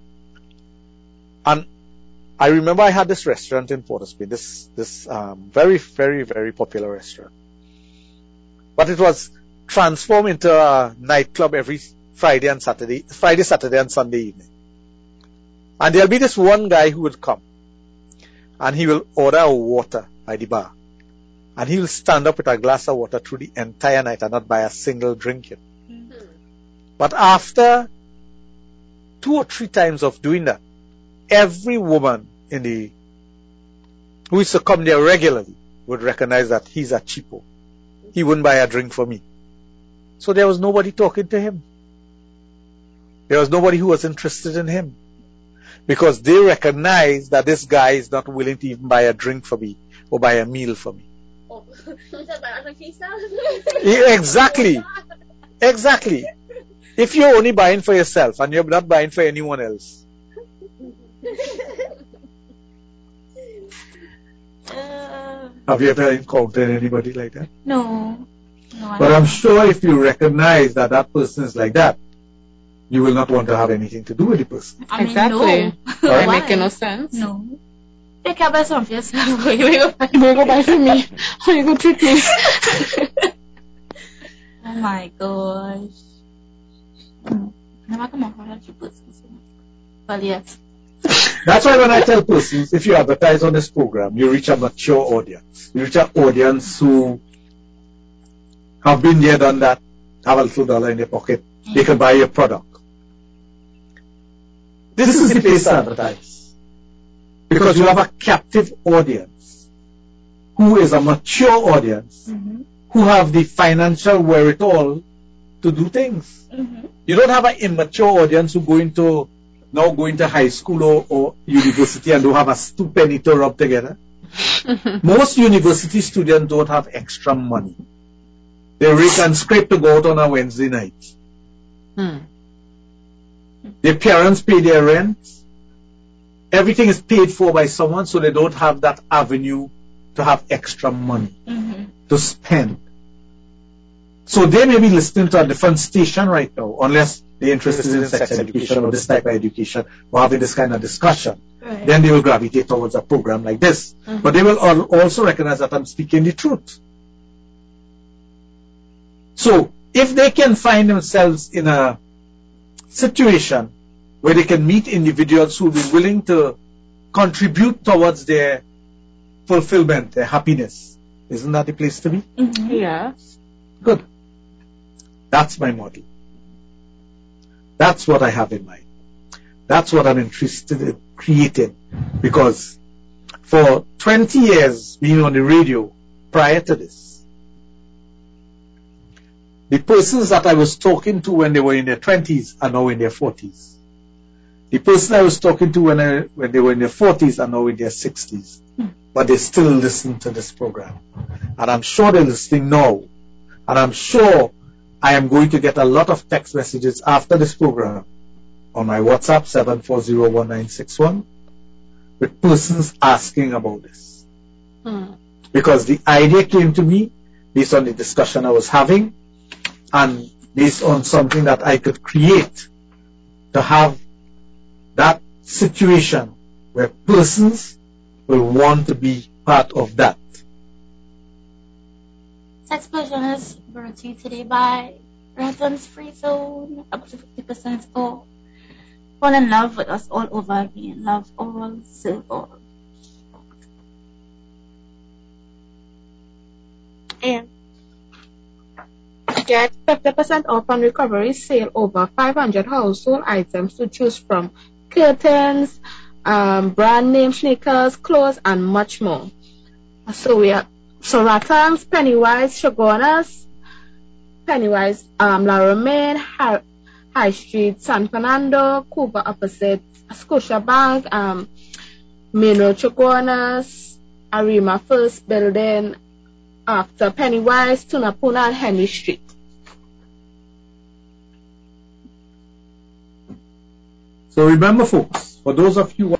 and I remember I had this restaurant in Port of Spain, this very, very, very popular restaurant. But it was transformed into a nightclub every Friday, Saturday and Sunday evening. And there'll be this one guy who would come and he will order a water by the bar. And he will stand up with a glass of water through the entire night and not buy a single drink. But after 2 or 3 times of doing that, every woman who is to come there regularly would recognize that he's a cheapo. He wouldn't buy a drink for me. So there was nobody talking to him. There was nobody who was interested in him. Because they recognize that this guy is not willing to even buy a drink for me or buy a meal for me. Exactly. Exactly. If you're only buying for yourself and you're not buying for anyone else. Have you ever encountered anybody like that? No. But I'm sure if you recognize that that person is like that, you will not want to have anything to do with the person. I mean, Exactly. no. That Why? make no sense. No. Take care of some for yourself. You go buy for me. How you go treat me? Oh my gosh. Never come across a person. Well, yes. That's why when I tell persons, if you advertise on this program, you reach a mature audience. You reach an audience who have been there, done that, have a little dollar in their pocket. They can buy your product. This is the place to advertise. Because you have a captive audience who is a mature audience, who have the financial wherewithal to do things. Mm-hmm. You don't have an immature audience who now going to high school or university and don't have a 2 penny to rub together. Most university students don't have extra money. They rake and scrape to go out on a Wednesday night. Their parents pay their rent. Everything is paid for by someone, so they don't have that avenue to have extra money to spend. So they may be listening to a different station right now, unless they're interested in sex education or this type of education or having this kind of discussion. Right. Then they will gravitate towards a program like this. But they will also recognize that I'm speaking the truth. So if they can find themselves in a situation where they can meet individuals who will be willing to contribute towards their fulfillment, their happiness, isn't that the place to be? Yes. Good. That's my model. That's what I have in mind. That's what I'm interested in creating. Because for 20 years being on the radio prior to this, the persons that I was talking to when they were in their 20s are now in their 40s. The person I was talking to when they were in their 40s are now in their 60s. But they still listen to this program. And I'm sure they're listening now. And I'm sure I am going to get a lot of text messages after this program on my WhatsApp 7401961 with persons asking about this. Because the idea came to me based on the discussion I was having and based on something that I could create to have that situation where persons will want to be part of that. Sexplosion is brought to you today by Reference Free Zone, up to 50% off. Fall in love with us all over again. Love all, serve all. And get 50% off on recovery sale over 500 household items to choose from. Curtains, brand name sneakers, clothes, and much more. So Rattangs, Pennywise, Shogunas, Pennywise, La Romaine, High Street, San Fernando, Cuba opposite Scotiabank, Main Road, Shogunas, Arima First Building, after Pennywise, Tunapuna, and Henry Street. So remember, folks, for those of you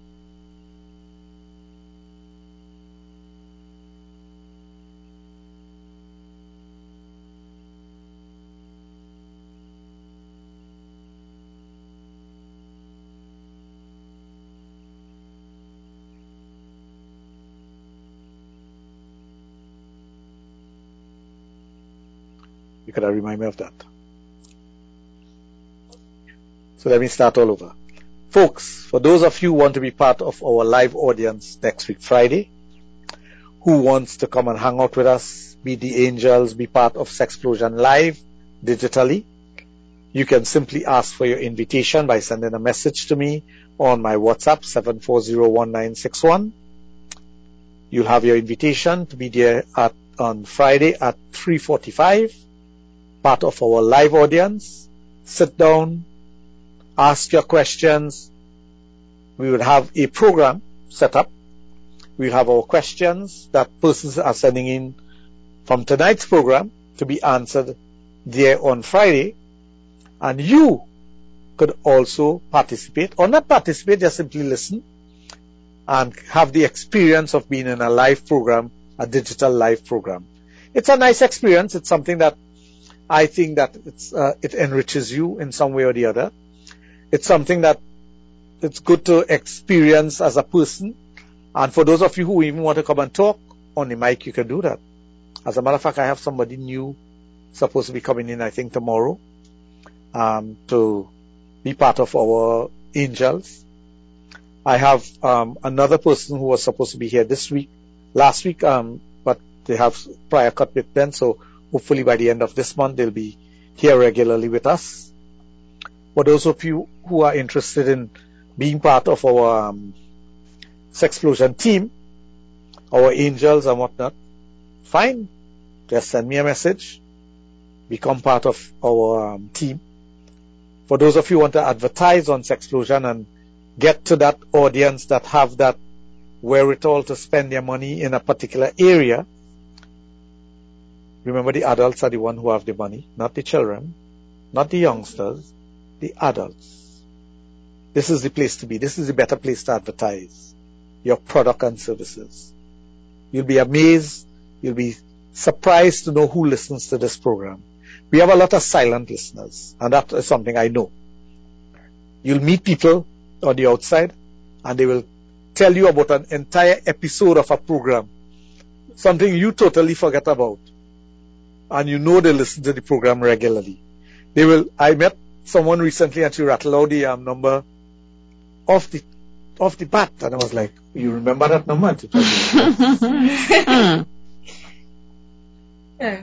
You could remind me of that. So let me start all over. Folks, for those of you who want to be part of our live audience next week Friday, who wants to come and hang out with us, be the angels, be part of Sexplosion Live digitally, you can simply ask for your invitation by sending a message to me on my WhatsApp 7401961. You'll have your invitation to be there on Friday at 3:45, part of our live audience. Sit down, ask your questions. We will have a program set up. We'll have our questions that persons are sending in from tonight's program to be answered there on Friday. And you could also participate, or not participate, just simply listen and have the experience of being in a live program, a digital live program. It's a nice experience. It's something that I think that it enriches you in some way or the other. It's something that it's good to experience as a person. And for those of you who even want to come and talk on the mic, you can do that. As a matter of fact, I have somebody new supposed to be coming in, I think, tomorrow, to be part of our angels. I have another person who was supposed to be here last week, but they have prior commitment, so hopefully by the end of this month they'll be here regularly with us. For those of you who are interested in being part of our Sexplosion team, our angels and whatnot, fine. Just send me a message. become part of our team. For those of you who want to advertise on Sexplosion and get to that audience that have that wherewithal to spend their money in a particular area, remember the adults are the ones who have the money, not the children, not the youngsters, the adults. This is the place to be. This is the better place to advertise your product and services. You'll be amazed. You'll be surprised to know who listens to this program. We have a lot of silent listeners, and that is something I know. You'll meet people on the outside, and they will tell you about an entire episode of a program, something you totally forget about, and you know they listen to the program regularly. I met someone recently, and she rattled out the number off the bat, and I was like, "You remember that number?" And she told me. Yeah.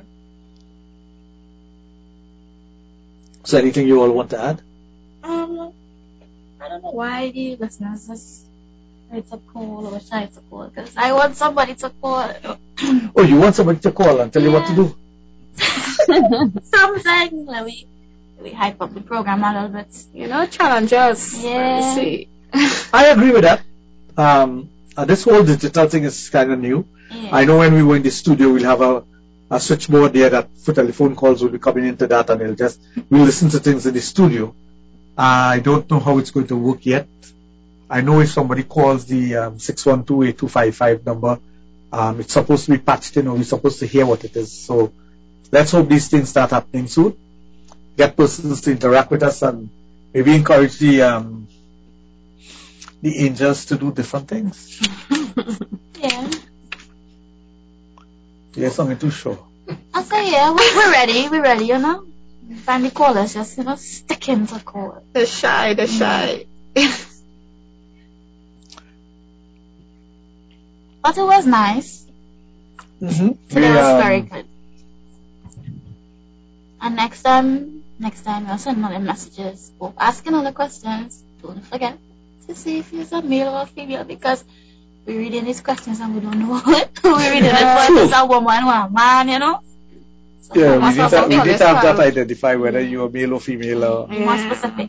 So anything you all want to add? I don't know why the listeners just try to call or try to call, because I want somebody to call. Oh, you want somebody to call and tell you what to do? Something like we hype up the program a little bit. You know, challenge us. Yeah. See. I agree with that. This whole digital thing is kind of new. Yeah. I know when we were in the studio, we'll have a switchboard there that for telephone calls will be coming into that, and we'll listen to things in the studio. I don't know how it's going to work yet. I know if somebody calls the 612-8255 number, it's supposed to be patched in, or we're supposed to hear what it is. So let's hope these things start happening soon. Get persons to interact with us, and maybe encourage the angels to do different things. Yeah. Yes, something too sure. I say, yeah, we're ready. We're ready, you know. Find the callers, just, stick into call. They're shy. But it was nice. Mm-hmm. Today was very good. And next time you'll send other messages or asking other questions. Don't forget to see if you're a male or female, because we're reading these questions and we don't know what we're reading it for. It's a woman or a man, So Yeah, we need to have that well. identify whether you're male or female. Or more specific.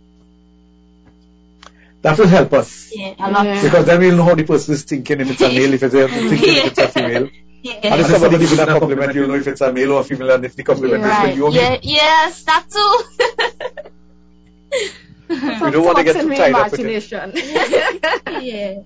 that will help us. Yeah, a lot. Yeah. Because then we'll know how the person is thinking, if it's a male, if it's a female. Yeah. And if somebody gives a compliment, you'll know if it's a male or a female, and if the compliment is for you or me. Yes, that too. We don't want to get too tied up with it. Imagination. Yeah.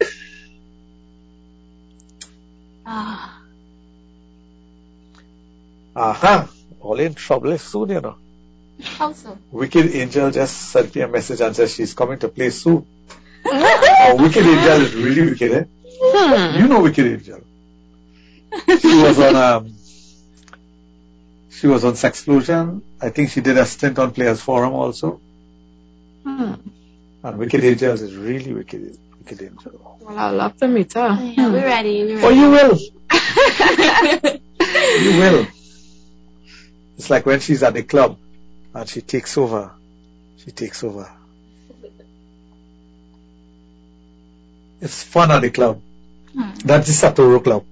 Aha, all in trouble soon, How so? Wicked Angel just sent me a message and says she's coming to play soon. Oh, Wicked Angel is really wicked, eh? You know Wicked Angel. She was on Sexplosion. I think she did a stint on Players Forum also. And Wicked Angel is really wicked Angel. Well, I'll love to meet her. Yeah, we're ready. Oh, you will. You will. It's like when she's at the club and she takes over. It's fun at the club. That's the Satoru Club.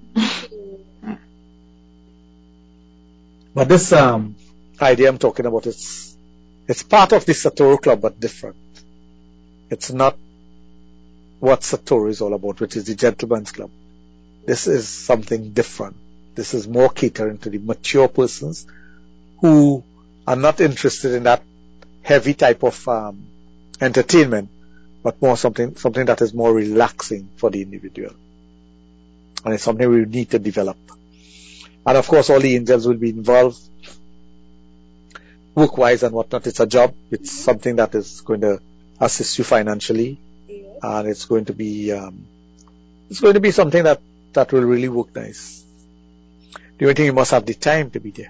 But this idea I'm talking about, it's part of the Satoru Club, but different. It's not what Satoru is all about, which is the Gentleman's Club. This is something different. This is more catering to the mature persons who are not interested in that heavy type of entertainment, but more something that is more relaxing for the individual. And it's something we need to develop. And of course, all the angels will be involved, work-wise and whatnot. It's a job. It's something that is going to assist you financially, and it's going to be something that will really work nice. The only thing, you must have the time to be there.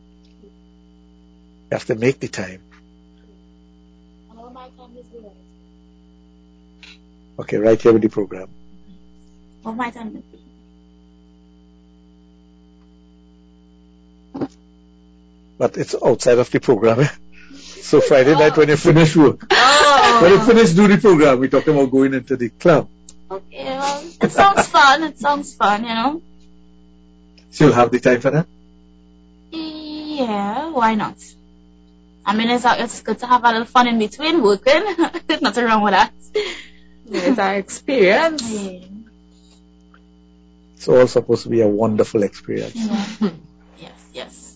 You have to make the time. Okay, right here with the program. What my time is. But it's outside of the program. So Friday night when you finish work, when you finish do the program, we're talking about going into the club. Okay, well, it sounds fun. So you'll have the time for that? Yeah, why not? I mean, it's good to have a little fun in between working. There's nothing wrong with that. It's our experience. Yeah. It's all supposed to be a wonderful experience. Yeah. Yes.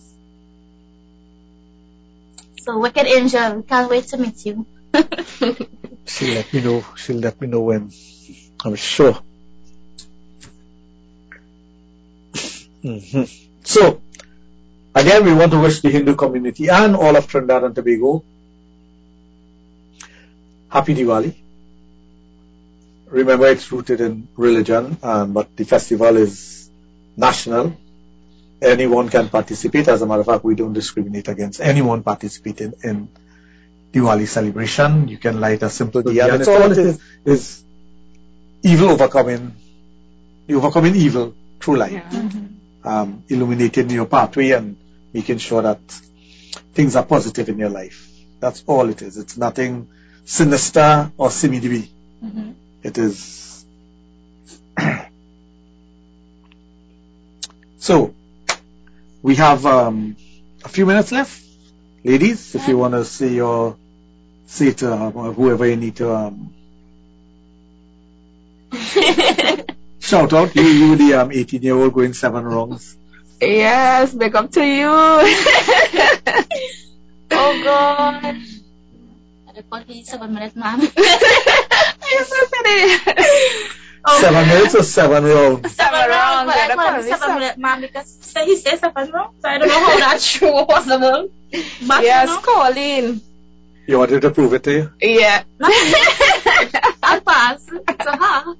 So, Wicked Angel, can't wait to meet you. She'll let me know. She'll let me know when. I'm sure. So, again, we want to wish the Hindu community and all of Trinidad and Tobago Happy Diwali. Remember, it's rooted in religion, but the festival is national. Anyone can participate. As a matter of fact, we don't discriminate against anyone participating in Diwali celebration. You can light a simple diya. It's all it is evil overcoming evil through light. Yeah. Illuminating your pathway and making sure that things are positive in your life. That's all it is. It's nothing sinister or simi-dibi. It is. So, we have a few minutes left. Ladies, if you want to say to whoever you need to shout out, you the 18-year-old going 7 wrongs. Yes, big up to you. Oh God. I call you 7 minutes, man. You're so funny. 7 minutes or 7 wrongs? 7 rounds, but I call him 7 minutes, man, because he says 7 rounds, so I don't know how that's true or possible. But, Yes, you know, Colleen. You wanted to prove it to you? Yeah. I'll pass to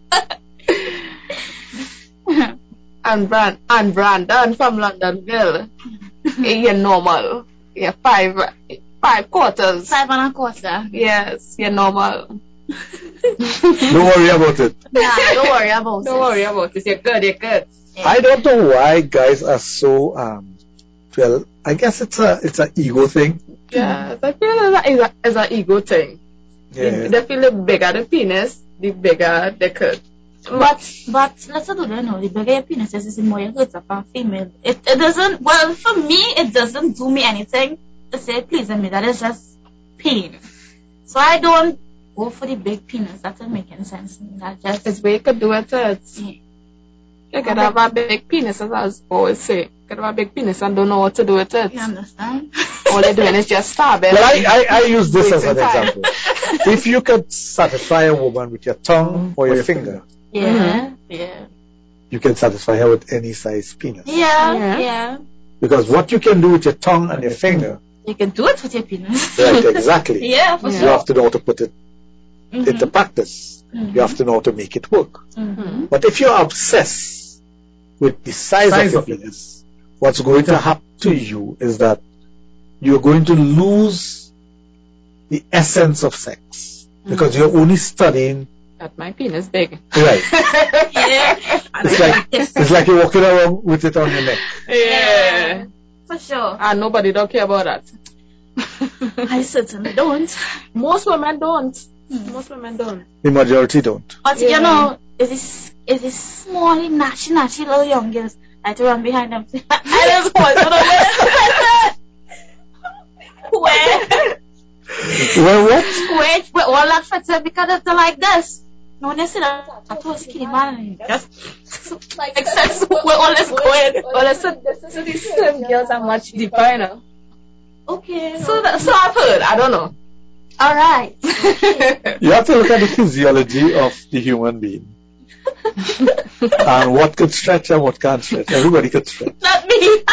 her. And Brandon from Londonville. You're normal. You're 5 quarters. 5 1/4. Yes, you're normal. Don't worry about it. Nah, don't worry about it. Don't worry about it. You're good. I don't know why guys are so well. I guess it's an ego thing. Yes, I feel it's an ego thing. Yeah. They feel the bigger the penis, the bigger the could. But let's not do that, no. The bigger your penis is, the more you hurt a female. It doesn't, well, for me, it doesn't do me anything to say pleasing me. That is just pain. So I don't go for the big penis. That doesn't make any sense to me. That just... It's where you could do it. You could have a big penis, as I always say. You could have a big penis and don't know what to do with it. You understand? All they're doing is just stabbing. Well, I use this as an example. If you could satisfy a woman with your tongue or your finger, Yeah. you can satisfy her with any size penis. Yeah. Because what you can do with your tongue and your finger, You can do it with your penis. right, exactly. Yeah, for You sure. have to know how to put it into practice. You have to know how to make it work. But if you're obsessed with the size of your penis, what's going to happen to you is that you're going to lose the essence of sex. Because you're only studying. That my penis big. Right. Yeah. It's like you're walking around with it on your neck. Yeah. For sure. And nobody don't care about that. I certainly don't. Most women don't. Most women don't. The majority don't. But you know, is this small, nasty little young girls that run behind them? I just want to know where Well, what? where all that fat because it's like this. No one see that was skinny man. Just like excess where all is going. Well, so these slim girls are much deeper, you know. Okay. So I've heard. I don't know. All right. You have to look at the physiology of the human being. And what could stretch and what can't stretch. Everybody could stretch. Not me.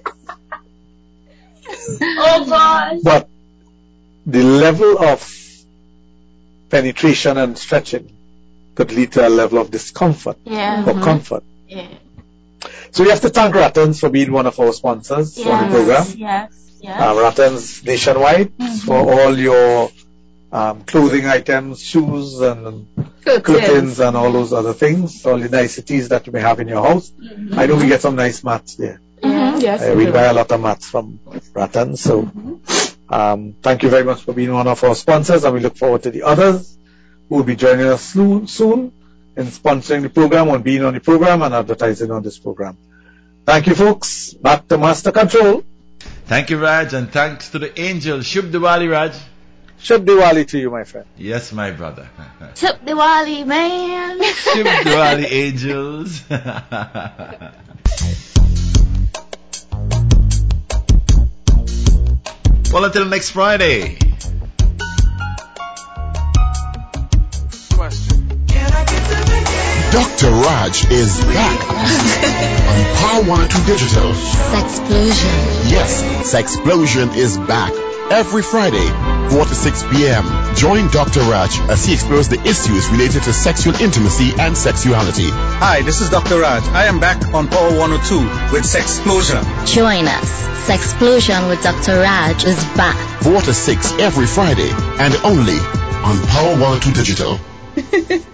Oh gosh. But the level of penetration and stretching could lead to a level of discomfort or comfort. Yeah. So we have to thank Rattans for being one of our sponsors for the program. Yes. Rattans Nationwide for all your clothing items, shoes and curtains and all those other things, all the niceties that you may have in your house. I know we get some nice mats there. Yes. We buy a lot of mats from Rattans. So thank you very much for being one of our sponsors, and we look forward to the others who will be joining us soon in sponsoring the program, or being on the program and advertising on this program. Thank you, folks. Back to Master Control. Thank you, Raj, and thanks to the angel. Shubh Diwali, Raj. Shubh Diwali to you, my friend. Yes, my brother. Shubh Diwali, man. Shubh Diwali, angels. Well, until next Friday. Dr. Raj is back on Power 102 Digital. Sexplosion. Yes, Sexplosion is back every Friday, 4 to 6 p.m. Join Dr. Raj as he explores the issues related to sexual intimacy and sexuality. Hi, this is Dr. Raj. I am back on Power 102 with Sexplosion. Join us. Sexplosion with Dr. Raj is back. 4 to 6 every Friday and only on Power 102 Digital.